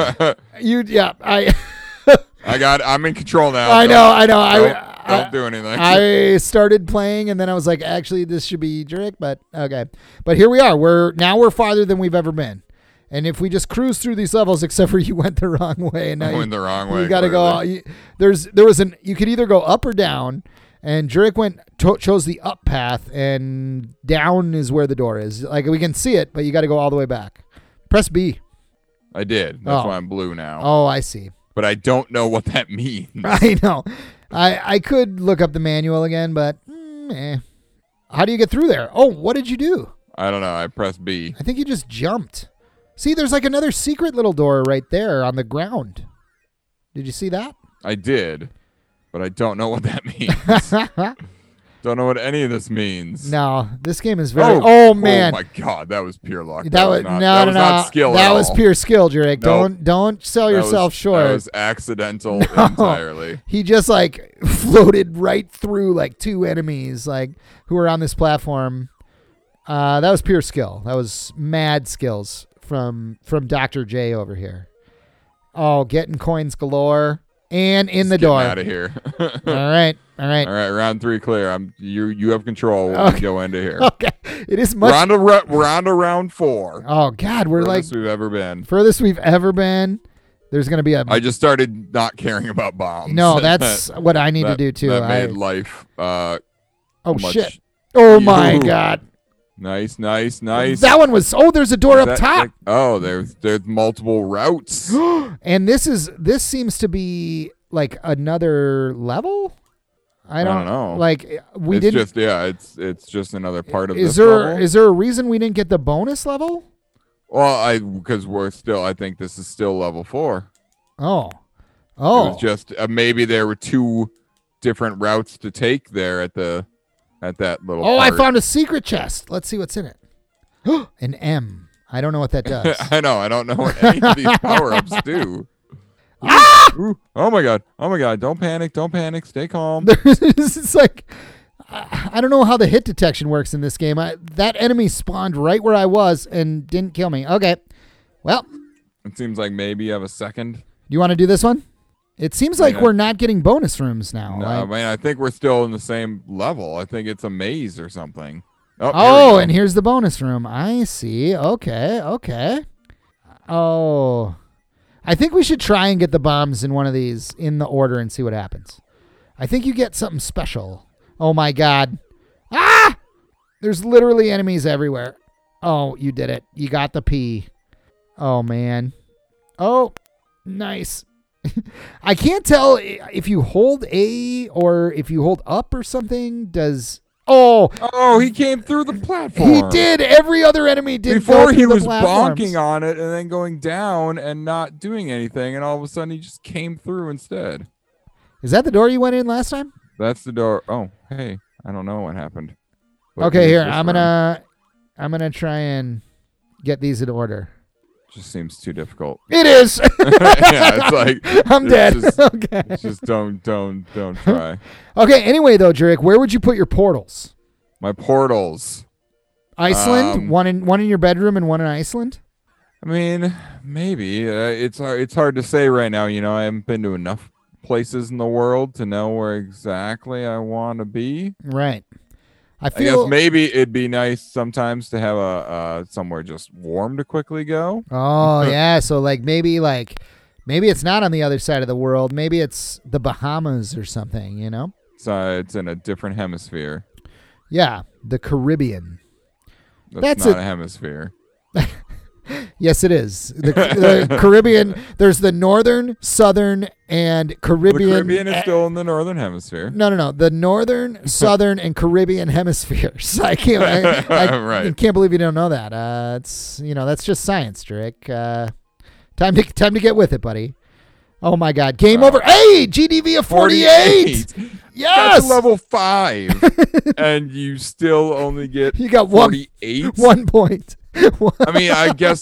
I'm in control now. I know. Don't do anything. I started playing and then I was like, actually, this should be Drake, but okay. But here we are. We're farther than we've ever been. And if we just cruise through these levels, except for you went the wrong way, and now I went the wrong way. you got to go. You could either go up or down, and Drake chose the up path, and down is where the door is. Like we can see it, but you got to go all the way back. Press B. I did. That's Oh. why I'm blue now. Oh, I see. But I don't know what that means. I know. I could look up the manual again, but how do you get through there? Oh, what did you do? I don't know. I pressed B. I think you just jumped. See, there's like another secret little door right there on the ground. Did you see that? I did, but I don't know what that means. Don't know what any of this means. No, this game is very. Oh Man, Oh my god, that was pure luck. that was not skill. That at was all. pure skill, Drake. Nope. Don't sell That yourself was- short. That was accidental entirely. He just floated right through two enemies who were on this platform. That was pure skill. That was mad skills from Dr. J over here. Oh, getting coins galore and in the door. Out of here. All right. All right, round 3 clear. You have control when Okay. we go into here. Okay. It is much. We're on to round 4. Oh God, we're Furthest we've ever been. furthest we've ever been. There's gonna be a. I just started not caring about bombs. No, that's what I need to do too. That made life oh much shit! Oh my You- God! Nice. That one was. Oh, there's a door up top. There's multiple routes. And this seems to be like another level. I don't know. Like it's just another part of this level. Is there a reason we didn't get the bonus level? Well, because I think this is still level 4. Oh. It was just maybe there were 2 different routes to take there at that little. Oh, part. I found a secret chest. Let's see what's in it. An M. I don't know what that does. I know. I don't know what any of these power-ups do. Ooh. Oh my god. Don't panic. Stay calm. It's like, I don't know how the hit detection works in this game. That enemy spawned right where I was and didn't kill me. Okay. Well. It seems like maybe you have a second. Do you want to do this one? It seems like we're not getting bonus rooms now. No, man, I think we're still in the same level. I think it's a maze or something. And here's the bonus room. I see. Okay. Oh. I think we should try and get the bombs in one of these in the order and see what happens. I think you get something special. Oh, my God. Ah! There's literally enemies everywhere. Oh, you did it. You got the P. Oh, man. Oh, nice. I can't tell if you hold A or if you hold up or something. Oh, he came through the platform. He did. Every other enemy did. Before he was bonking on it and then going down and not doing anything, and all of a sudden he just came through instead. Is that the door you went in last time? That's the door. Oh, hey, I don't know what happened. Okay, here I'm gonna try and get these in order. Just seems too difficult. It is. Yeah, it's like I'm dead. Okay. Just don't try. Okay. Anyway, though, Jurek, where would you put your portals? My portals. Iceland. One in your bedroom and one in Iceland. I mean, maybe it's hard to say right now. You know, I haven't been to enough places in the world to know where exactly I want to be. Right. I guess maybe it'd be nice sometimes to have a somewhere just warm to quickly go. Oh yeah, so maybe it's not on the other side of the world. Maybe it's the Bahamas or something. You know. So it's in a different hemisphere. Yeah, the Caribbean. That's not a hemisphere. Yes, it is. The Caribbean, there's the northern, southern, and Caribbean. The Caribbean is still in the northern hemisphere. No. The northern, southern, and Caribbean hemispheres. I can't believe you don't know that. That's just science, Drake. Time to get with it, buddy. Oh, my God. Game over. Hey, GDV of 48. Yes. That's level 5. And you still only get you got 48? 1 point. I mean, I guess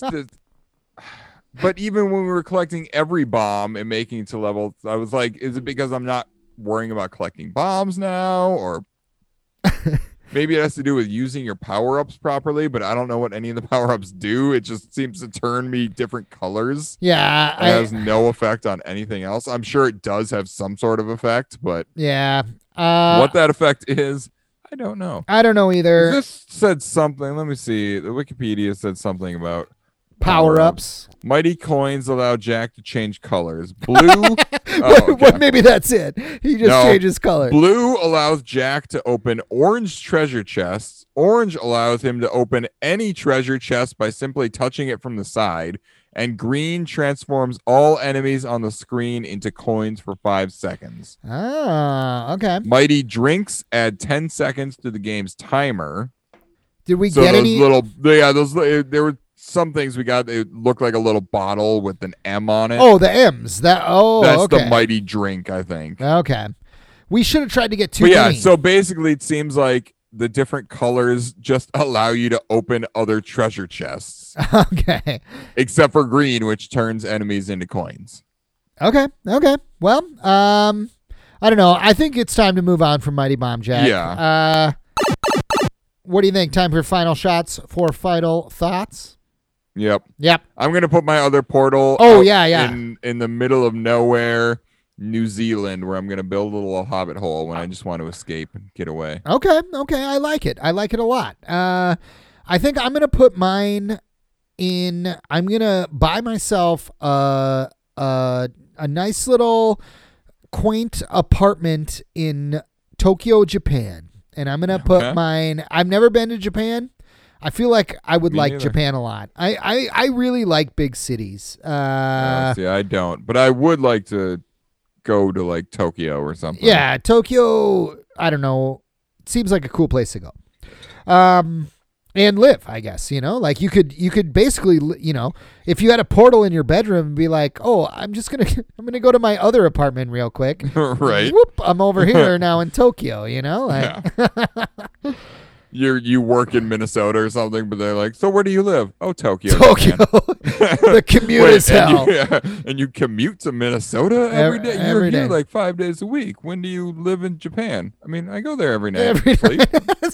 but even when we were collecting every bomb and making it to level, I was like, is it because I'm not worrying about collecting bombs now? Or maybe it has to do with using your power-ups properly, but I don't know what any of the power-ups do. It just seems to turn me different colors. Yeah. It has no effect on anything else. I'm sure it does have some sort of effect, but yeah. What that effect is, I don't know. I don't know either. This said something. Let me see. The Wikipedia said something about power-ups. Mighty coins allow Jack to change colors. Blue. Well, maybe that's it. He just changes color. Blue allows Jack to open orange treasure chests. Orange allows him to open any treasure chest by simply touching it from the side. And green transforms all enemies on the screen into coins for 5 seconds. Ah, okay. Mighty drinks add 10 seconds to the game's timer. Did we get any? There were some things we got. It looked like a little bottle with an M on it. Oh, the M's. That's the mighty drink, I think. Okay. We should have tried to get 2 But yeah, green. so basically it seems like the different colors just allow you to open other treasure chests. Okay. Except for green, which turns enemies into coins. Okay. Well, I don't know. I think it's time to move on from Mighty Bomb Jack. Yeah. What do you think? Time for final shots for final thoughts? Yep. Yep. I'm going to put my other portal in the middle of nowhere, New Zealand, where I'm going to build a little hobbit hole when I just want to escape and get away. Okay. I like it. I like it a lot. I think I'm going to put mine in. I'm going to buy myself a nice little quaint apartment in Tokyo, Japan. And I'm going to put mine. I've never been to Japan. I feel like I would Me like neither. Japan a lot. I really like big cities. See, I don't, but I would like to go to like Tokyo or something. Yeah, Tokyo, I don't know. It seems like a cool place to go. And live, I guess, like you could basically, if you had a portal in your bedroom, be like, oh, I'm going to go to my other apartment real quick. Right. Whoop, I'm over here now in Tokyo, like, Yeah. You work in Minnesota or something, but they're like, so where do you live? Oh, Tokyo. Tokyo. Man. The commute is hell. And you commute to Minnesota every day? You're Every here day. like 5 days a week. When do you live in Japan? I mean, I go there every night. Every Sleep.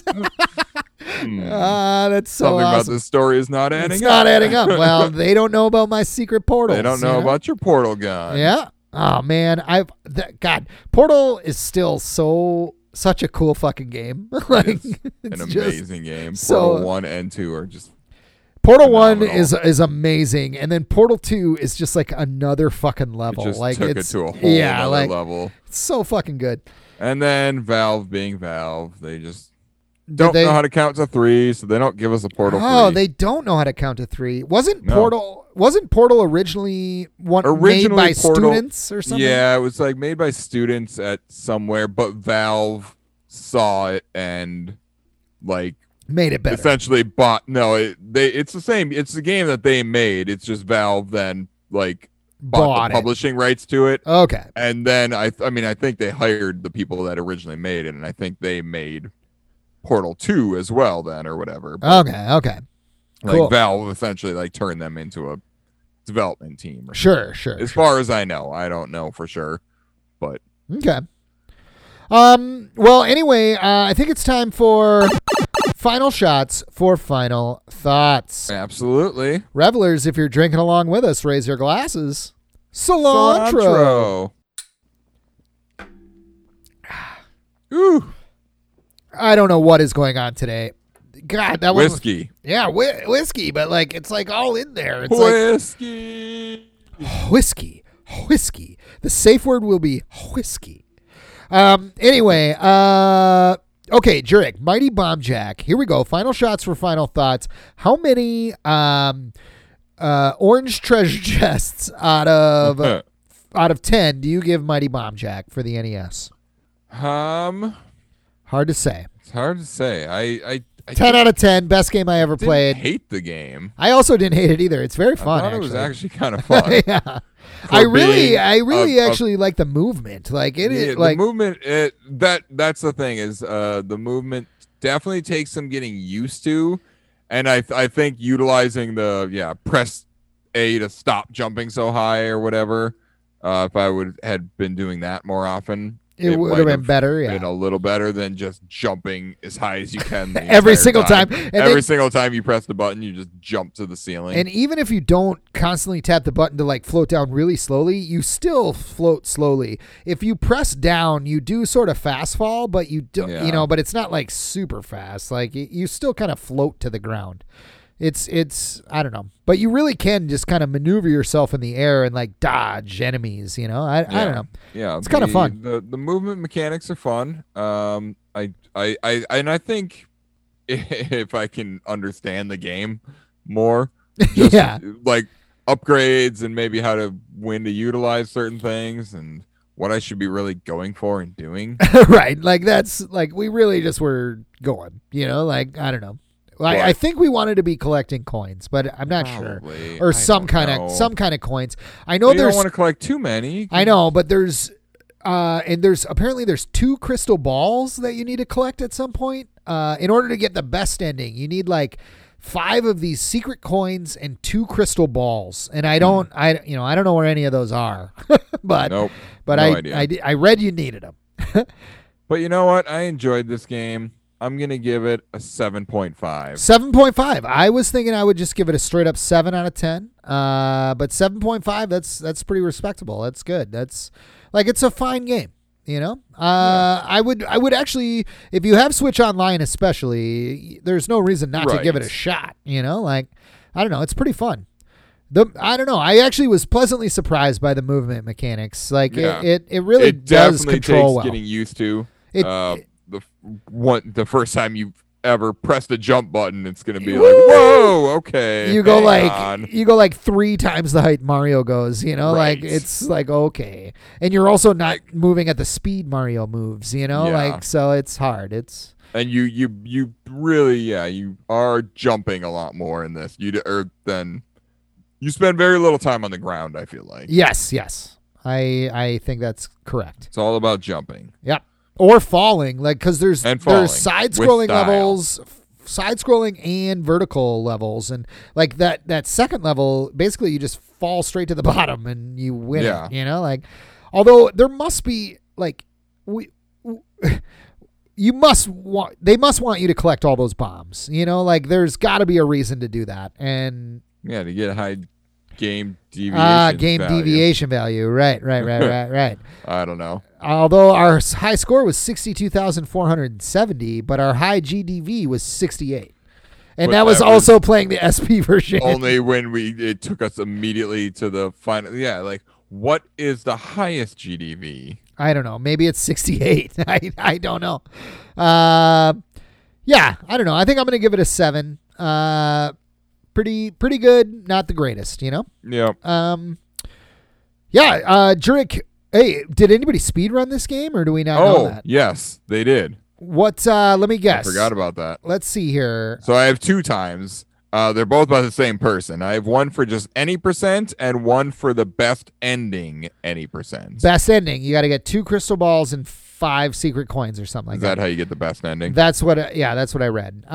That's so Something about awesome. this story is not adding It's up. not adding up. Well, they don't know about my secret portals. They don't know about your portal gun. Yeah. Oh man, God, Portal is still such a cool fucking game. Like It's it's an just amazing game. so- Portal 1 and 2 are just Portal 1 phenomenal. is amazing, and then Portal 2 is just like another fucking it level. just like took it's it to a whole yeah, nother like level. it's so fucking good. And then Valve being Valve, they just Did don't they- know how to count to 3, so they don't give us a Portal 3. Oh, they don't know how to count to 3. Wasn't No. Portal originally made Originally by Portal- students or something? Yeah, it was like made by students at somewhere, but Valve saw it and like Made it better. essentially bought. No, it's the same. It's the game that they made. It's just Valve then like bought Bought the it. publishing rights to it, Okay. and then I mean, I think they hired the people that originally made it, and I think they made Portal 2 as well then or whatever. But, Okay. like cool. Valve essentially like turned them into a development team. Or Sure. as far as I know, I don't know for sure, but Okay. Well, anyway, I think it's time for final shots for final thoughts. absolutely. Revelers, if you're drinking along with us, raise your glasses. Cilantro. Ooh, I don't know what is going on today. God, that was whiskey. yeah, whiskey, but like it's like all in there. It's like Whiskey. whiskey. The safe word will be whiskey. Anyway, okay, Jurek, Mighty Bomb Jack. Here we go. Final shots for final thoughts. How many orange treasure chests out of 10 do you give Mighty Bomb Jack for the NES? Hard to say. It's hard to say. I 10 out of 10, best game I ever didn't played. hate the game. I also didn't hate it either. It's very fun. I thought actually. it was actually kind of fun. Yeah. For I really being a- actually like the movement. Like it is Yeah, like the movement. That's the thing is the movement definitely takes some getting used to, and I think utilizing the press A to stop jumping so high or whatever. If I had been doing that more often, it would might have been better. been Yeah. a little better than just jumping as high as you can the Every entire single time. And Every then- single time you press the button, you just jump to the ceiling. And even if you don't constantly tap the button to like float down really slowly, you still float slowly. If you press down, you do sort of fast fall, but you don't, Yeah. but it's not like super fast. Like you still kind of float to the ground. It's I don't know, but you really can just kind of maneuver yourself in the air and like dodge enemies. I don't know. Yeah, It's kinda fun. The movement mechanics are fun. I think if I can understand the game more, just Yeah. like upgrades and maybe how to when to utilize certain things and what I should be really going for and doing. Right. Like that's like we really just were going, like I don't know. Like I Right. think we wanted to be collecting coins, but I'm not sure. Probably. Or I some don't kind know. of coins. I know Well, you don't there's want to collect too many. I know, but there's apparently there's 2 crystal balls that you need to collect at some point. In order to get the best ending, you need like 5 of these secret coins and 2 crystal balls. And I don't know where any of those are. but Nope. but no I idea. I read you needed them. But you know what? I enjoyed this game. I'm gonna give it a 7.5. 7.5. I was thinking I would just give it a straight up 7 out of 10. But 7.5, that's pretty respectable. That's good. That's like it's a fine game. I would actually, if you have Switch Online especially, there's no reason not to give it a Right. shot. Like I don't know, it's pretty fun. I don't know. I actually was pleasantly surprised by the movement mechanics. Like Yeah. it really It does definitely control takes well. getting used to. It- The first time you ever press the jump button, it's gonna be like, Woo! whoa, okay. You go hang on. you go like 3 times the height Mario goes, you know, Right. like it's like okay. And you're also not moving at the speed Mario moves, you know, Yeah. like so it's hard. It's And you really, you are jumping a lot more in this. You spend very little time on the ground, I feel like. yes. I think that's correct. It's all about jumping. Yep. Or falling, like because there's falling side with scrolling style. levels, side scrolling and vertical levels, and like that second level, basically you just fall straight to the bottom and you win Yeah. it. You know, like although there must be like they must want you to collect all those bombs. You know, like there's got to be a reason to do that, and Yeah, to get high game deviation. deviation value. Right. I don't know. Although our high score was 62,470, but our high GDV was 68. And But that was that also playing the SP version. Only when it took us immediately to the final. Yeah, like what is the highest GDV? I don't know. Maybe it's 68. I don't know. Yeah, I don't know. I think I'm going to give it a 7. Pretty good, not the greatest, you know? Yep. Jurek, hey, did anybody speedrun this game or do we not know that? Yes, they did. What let me guess. I forgot about that. Let's see here. So I have 2 times. They're both by the same person. I have one for just any percent and one for the best ending any percent. Best ending. You got to get 2 crystal balls and 5 secret coins or something like Is that. that how you get the best ending? That's what I read.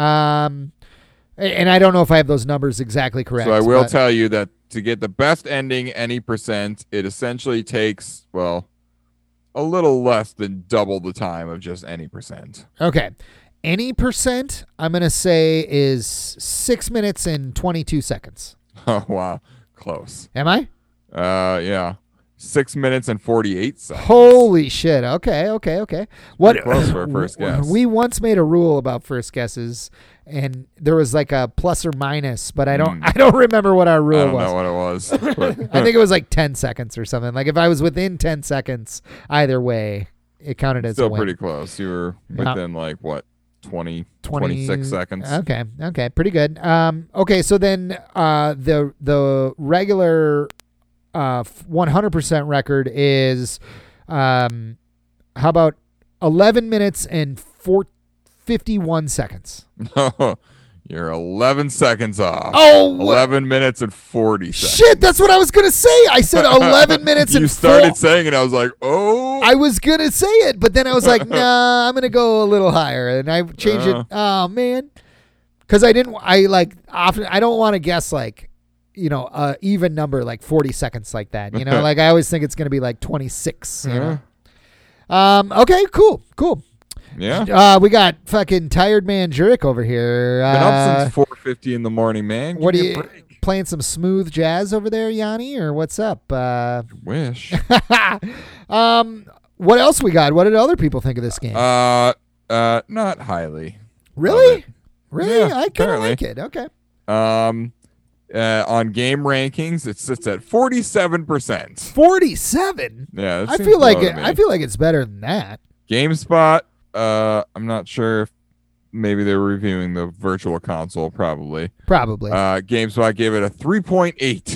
And I don't know if I have those numbers exactly correct. So I will but- tell you that to get the best ending any percent, it essentially takes, well, a little less than double the time of just any percent. Okay. Any percent, I'm going to say is 6 minutes and 22 seconds. Oh, wow. Close. Am I? Yeah. 6 minutes and 48 seconds. Holy shit. Okay. What? Pretty close for a first guess. We once made a rule about first guesses, and there was like a plus or minus, but I don't remember what our I rule don't was. know what it was. But I think it was like 10 seconds or something. Like if I was within 10 seconds, either way, it counted as a still win. pretty close. You were Yeah. within like what, 26 seconds. Okay, pretty good. Okay, so then the regular 100% record is how about 11 minutes and 51 seconds. You're 11 seconds off. Oh, what? 11 minutes and 40 seconds. Shit, that's what I was going to say. I said 11 minutes You and started saying it. I was like, oh. I was going to say it, but then I was like, nah, I'm going to go a little higher. And I changed it. Oh, man. Because I don't want to guess like, even number like 40 seconds like that. You know, like I always think it's going to be like 26. You know? Okay, cool. Yeah. We got fucking tired man Jurek over here. Been up since 4:50 in the morning, man. Give What me are a you break. playing some smooth jazz over there, Yanni, or what's up? Wish. What else we got? What did other people think of this game? Not highly. Really? it. Really? Yeah, I kind of apparently. like it. Okay. On game rankings, it sits at 47%. 47. Yeah, that I seems feel like low to it. me. I feel like it's better than that. GameSpot. I'm not sure if maybe they're reviewing the virtual console. Probably. Probably. GameSpot gave it a 3.8.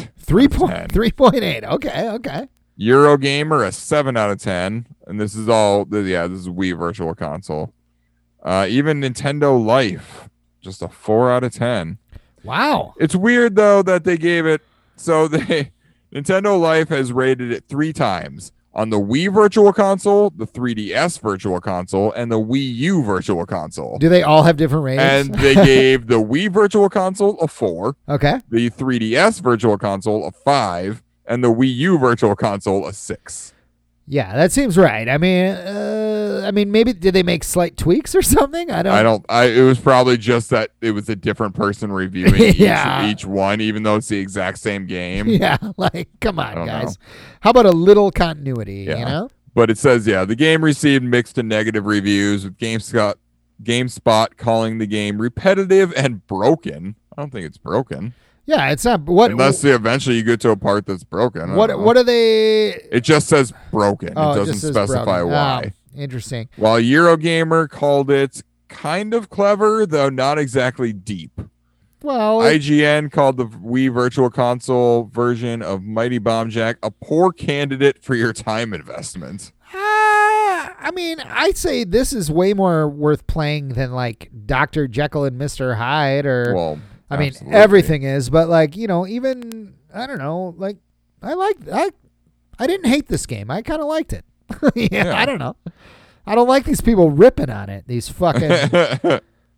3.8. Okay. Eurogamer a 7 out of 10, and this is all. This is Wii Virtual Console. Even Nintendo Life, just a 4 out of 10. Wow. It's weird though that they gave it. So Nintendo Life has rated it 3 times on the Wii Virtual Console, the 3DS Virtual Console, and the Wii U Virtual Console. Do they all have different ratings? And they gave the Wii Virtual Console a 4, okay. the 3DS Virtual Console a 5, and the Wii U Virtual Console a 6. Yeah, that seems right. I mean, maybe did they make slight tweaks or something? It was probably just that it was a different person reviewing Yeah. each one, even though it's the exact same game. Yeah, like come on, don't guys. know. How about a little continuity? Yeah. You know. But it says, the game received mixed to negative reviews, with GameSpot calling the game repetitive and broken. I don't think it's broken. Yeah, it's not. What? Unless eventually you get to a part that's broken. I don't know. What are they? It just says broken. Oh, it it doesn't just says specify broken. why. Oh, interesting. While Eurogamer called it kind of clever, though not exactly deep. Well, IGN called the Wii Virtual Console version of Mighty Bomb Jack a poor candidate for your time investment. I mean, I'd say this is way more worth playing than like Dr. Jekyll and Mr. Hyde, or Well, I mean, absolutely. everything is, but like, you know, even I don't know, like I didn't hate this game. I kind of liked it. Yeah, I don't know. I don't like these people ripping on it. These fucking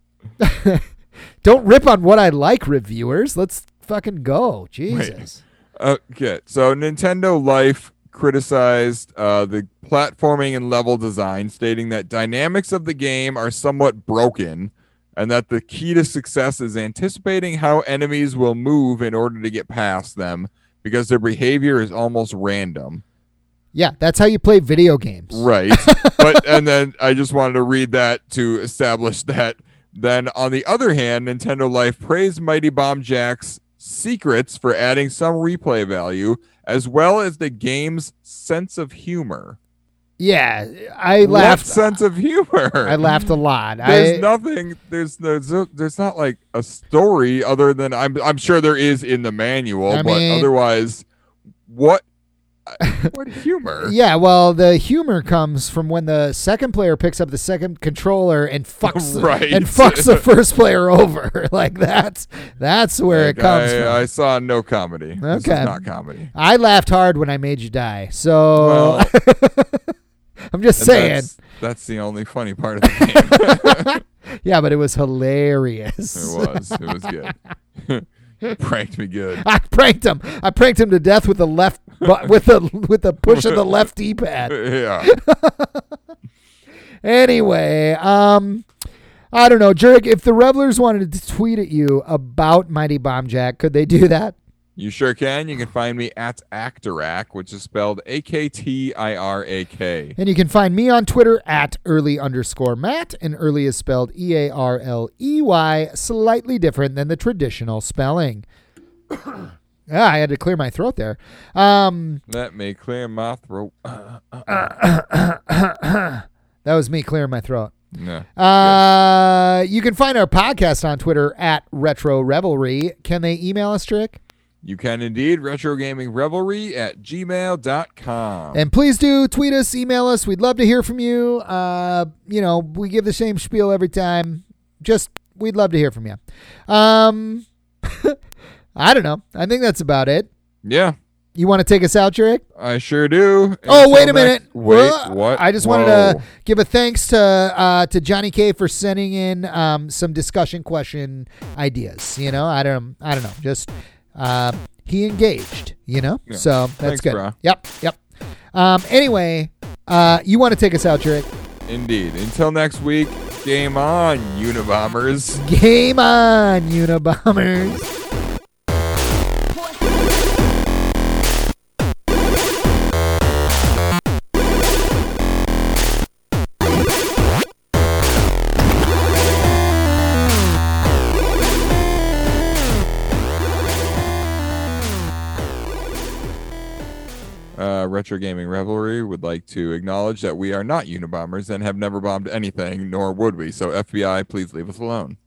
don't rip on what I like, reviewers. Let's fucking go. Jesus. Okay, so Nintendo Life criticized the platforming and level design, stating that dynamics of the game are somewhat broken and that the key to success is anticipating how enemies will move in order to get past them because their behavior is almost random. Yeah, that's how you play video games. Right. And then I just wanted to read that to establish that. Then on the other hand, Nintendo Life praised Mighty Bomb Jack's secrets for adding some replay value, as well as the game's sense of humor. Yeah, I laughed. What sense of humor? I laughed a lot. There's nothing. There's not like a story other than I'm sure there is in the manual, but otherwise, what humor? Yeah, well, the humor comes from when the second player picks up the second controller and fucks the first player over. Like that's where it comes from. I saw no comedy. Okay, this is not comedy. I laughed hard when I made you die. So I'm just saying. That's the only funny part of the game. Yeah, but it was hilarious. It was good. Pranked me good. I pranked him to death with the left with the push of the left D-pad. Yeah. Anyway, I don't know, Jurek, if the Revelers wanted to tweet at you about Mighty Bomb Jack, could they do that? You sure can. You can find me at Actorak, which is spelled AKTIRAK. And you can find me on Twitter at early_Matt, and early is spelled EARLEY, slightly different than the traditional spelling. I had to clear my throat there. Let me clear my throat. That was me clearing my throat. Yeah. You can find our podcast on Twitter at Retro Revelry. Can they email us, Trick? You can indeed. retrogamingrevelry@gmail.com. And please do tweet us, email us. We'd love to hear from you. We give the same spiel every time. We'd love to hear from you. I don't know. I think that's about it. Yeah. You want to take us out, Jurek? I sure do. Oh, wait a minute. Wait, what? I just wanted to give a thanks to Johnny K for sending in some discussion question ideas. You know, I don't know. Just he engaged, you know? Yeah. So that's thanks, good. Bro. Yep. Anyway, you want to take us out, Jurek? Indeed. Until next week, game on, Unabombers. Game on, Unabombers. Retro Gaming Revelry would like to acknowledge that we are not Unabombers and have never bombed anything, nor would we. So FBI, please leave us alone.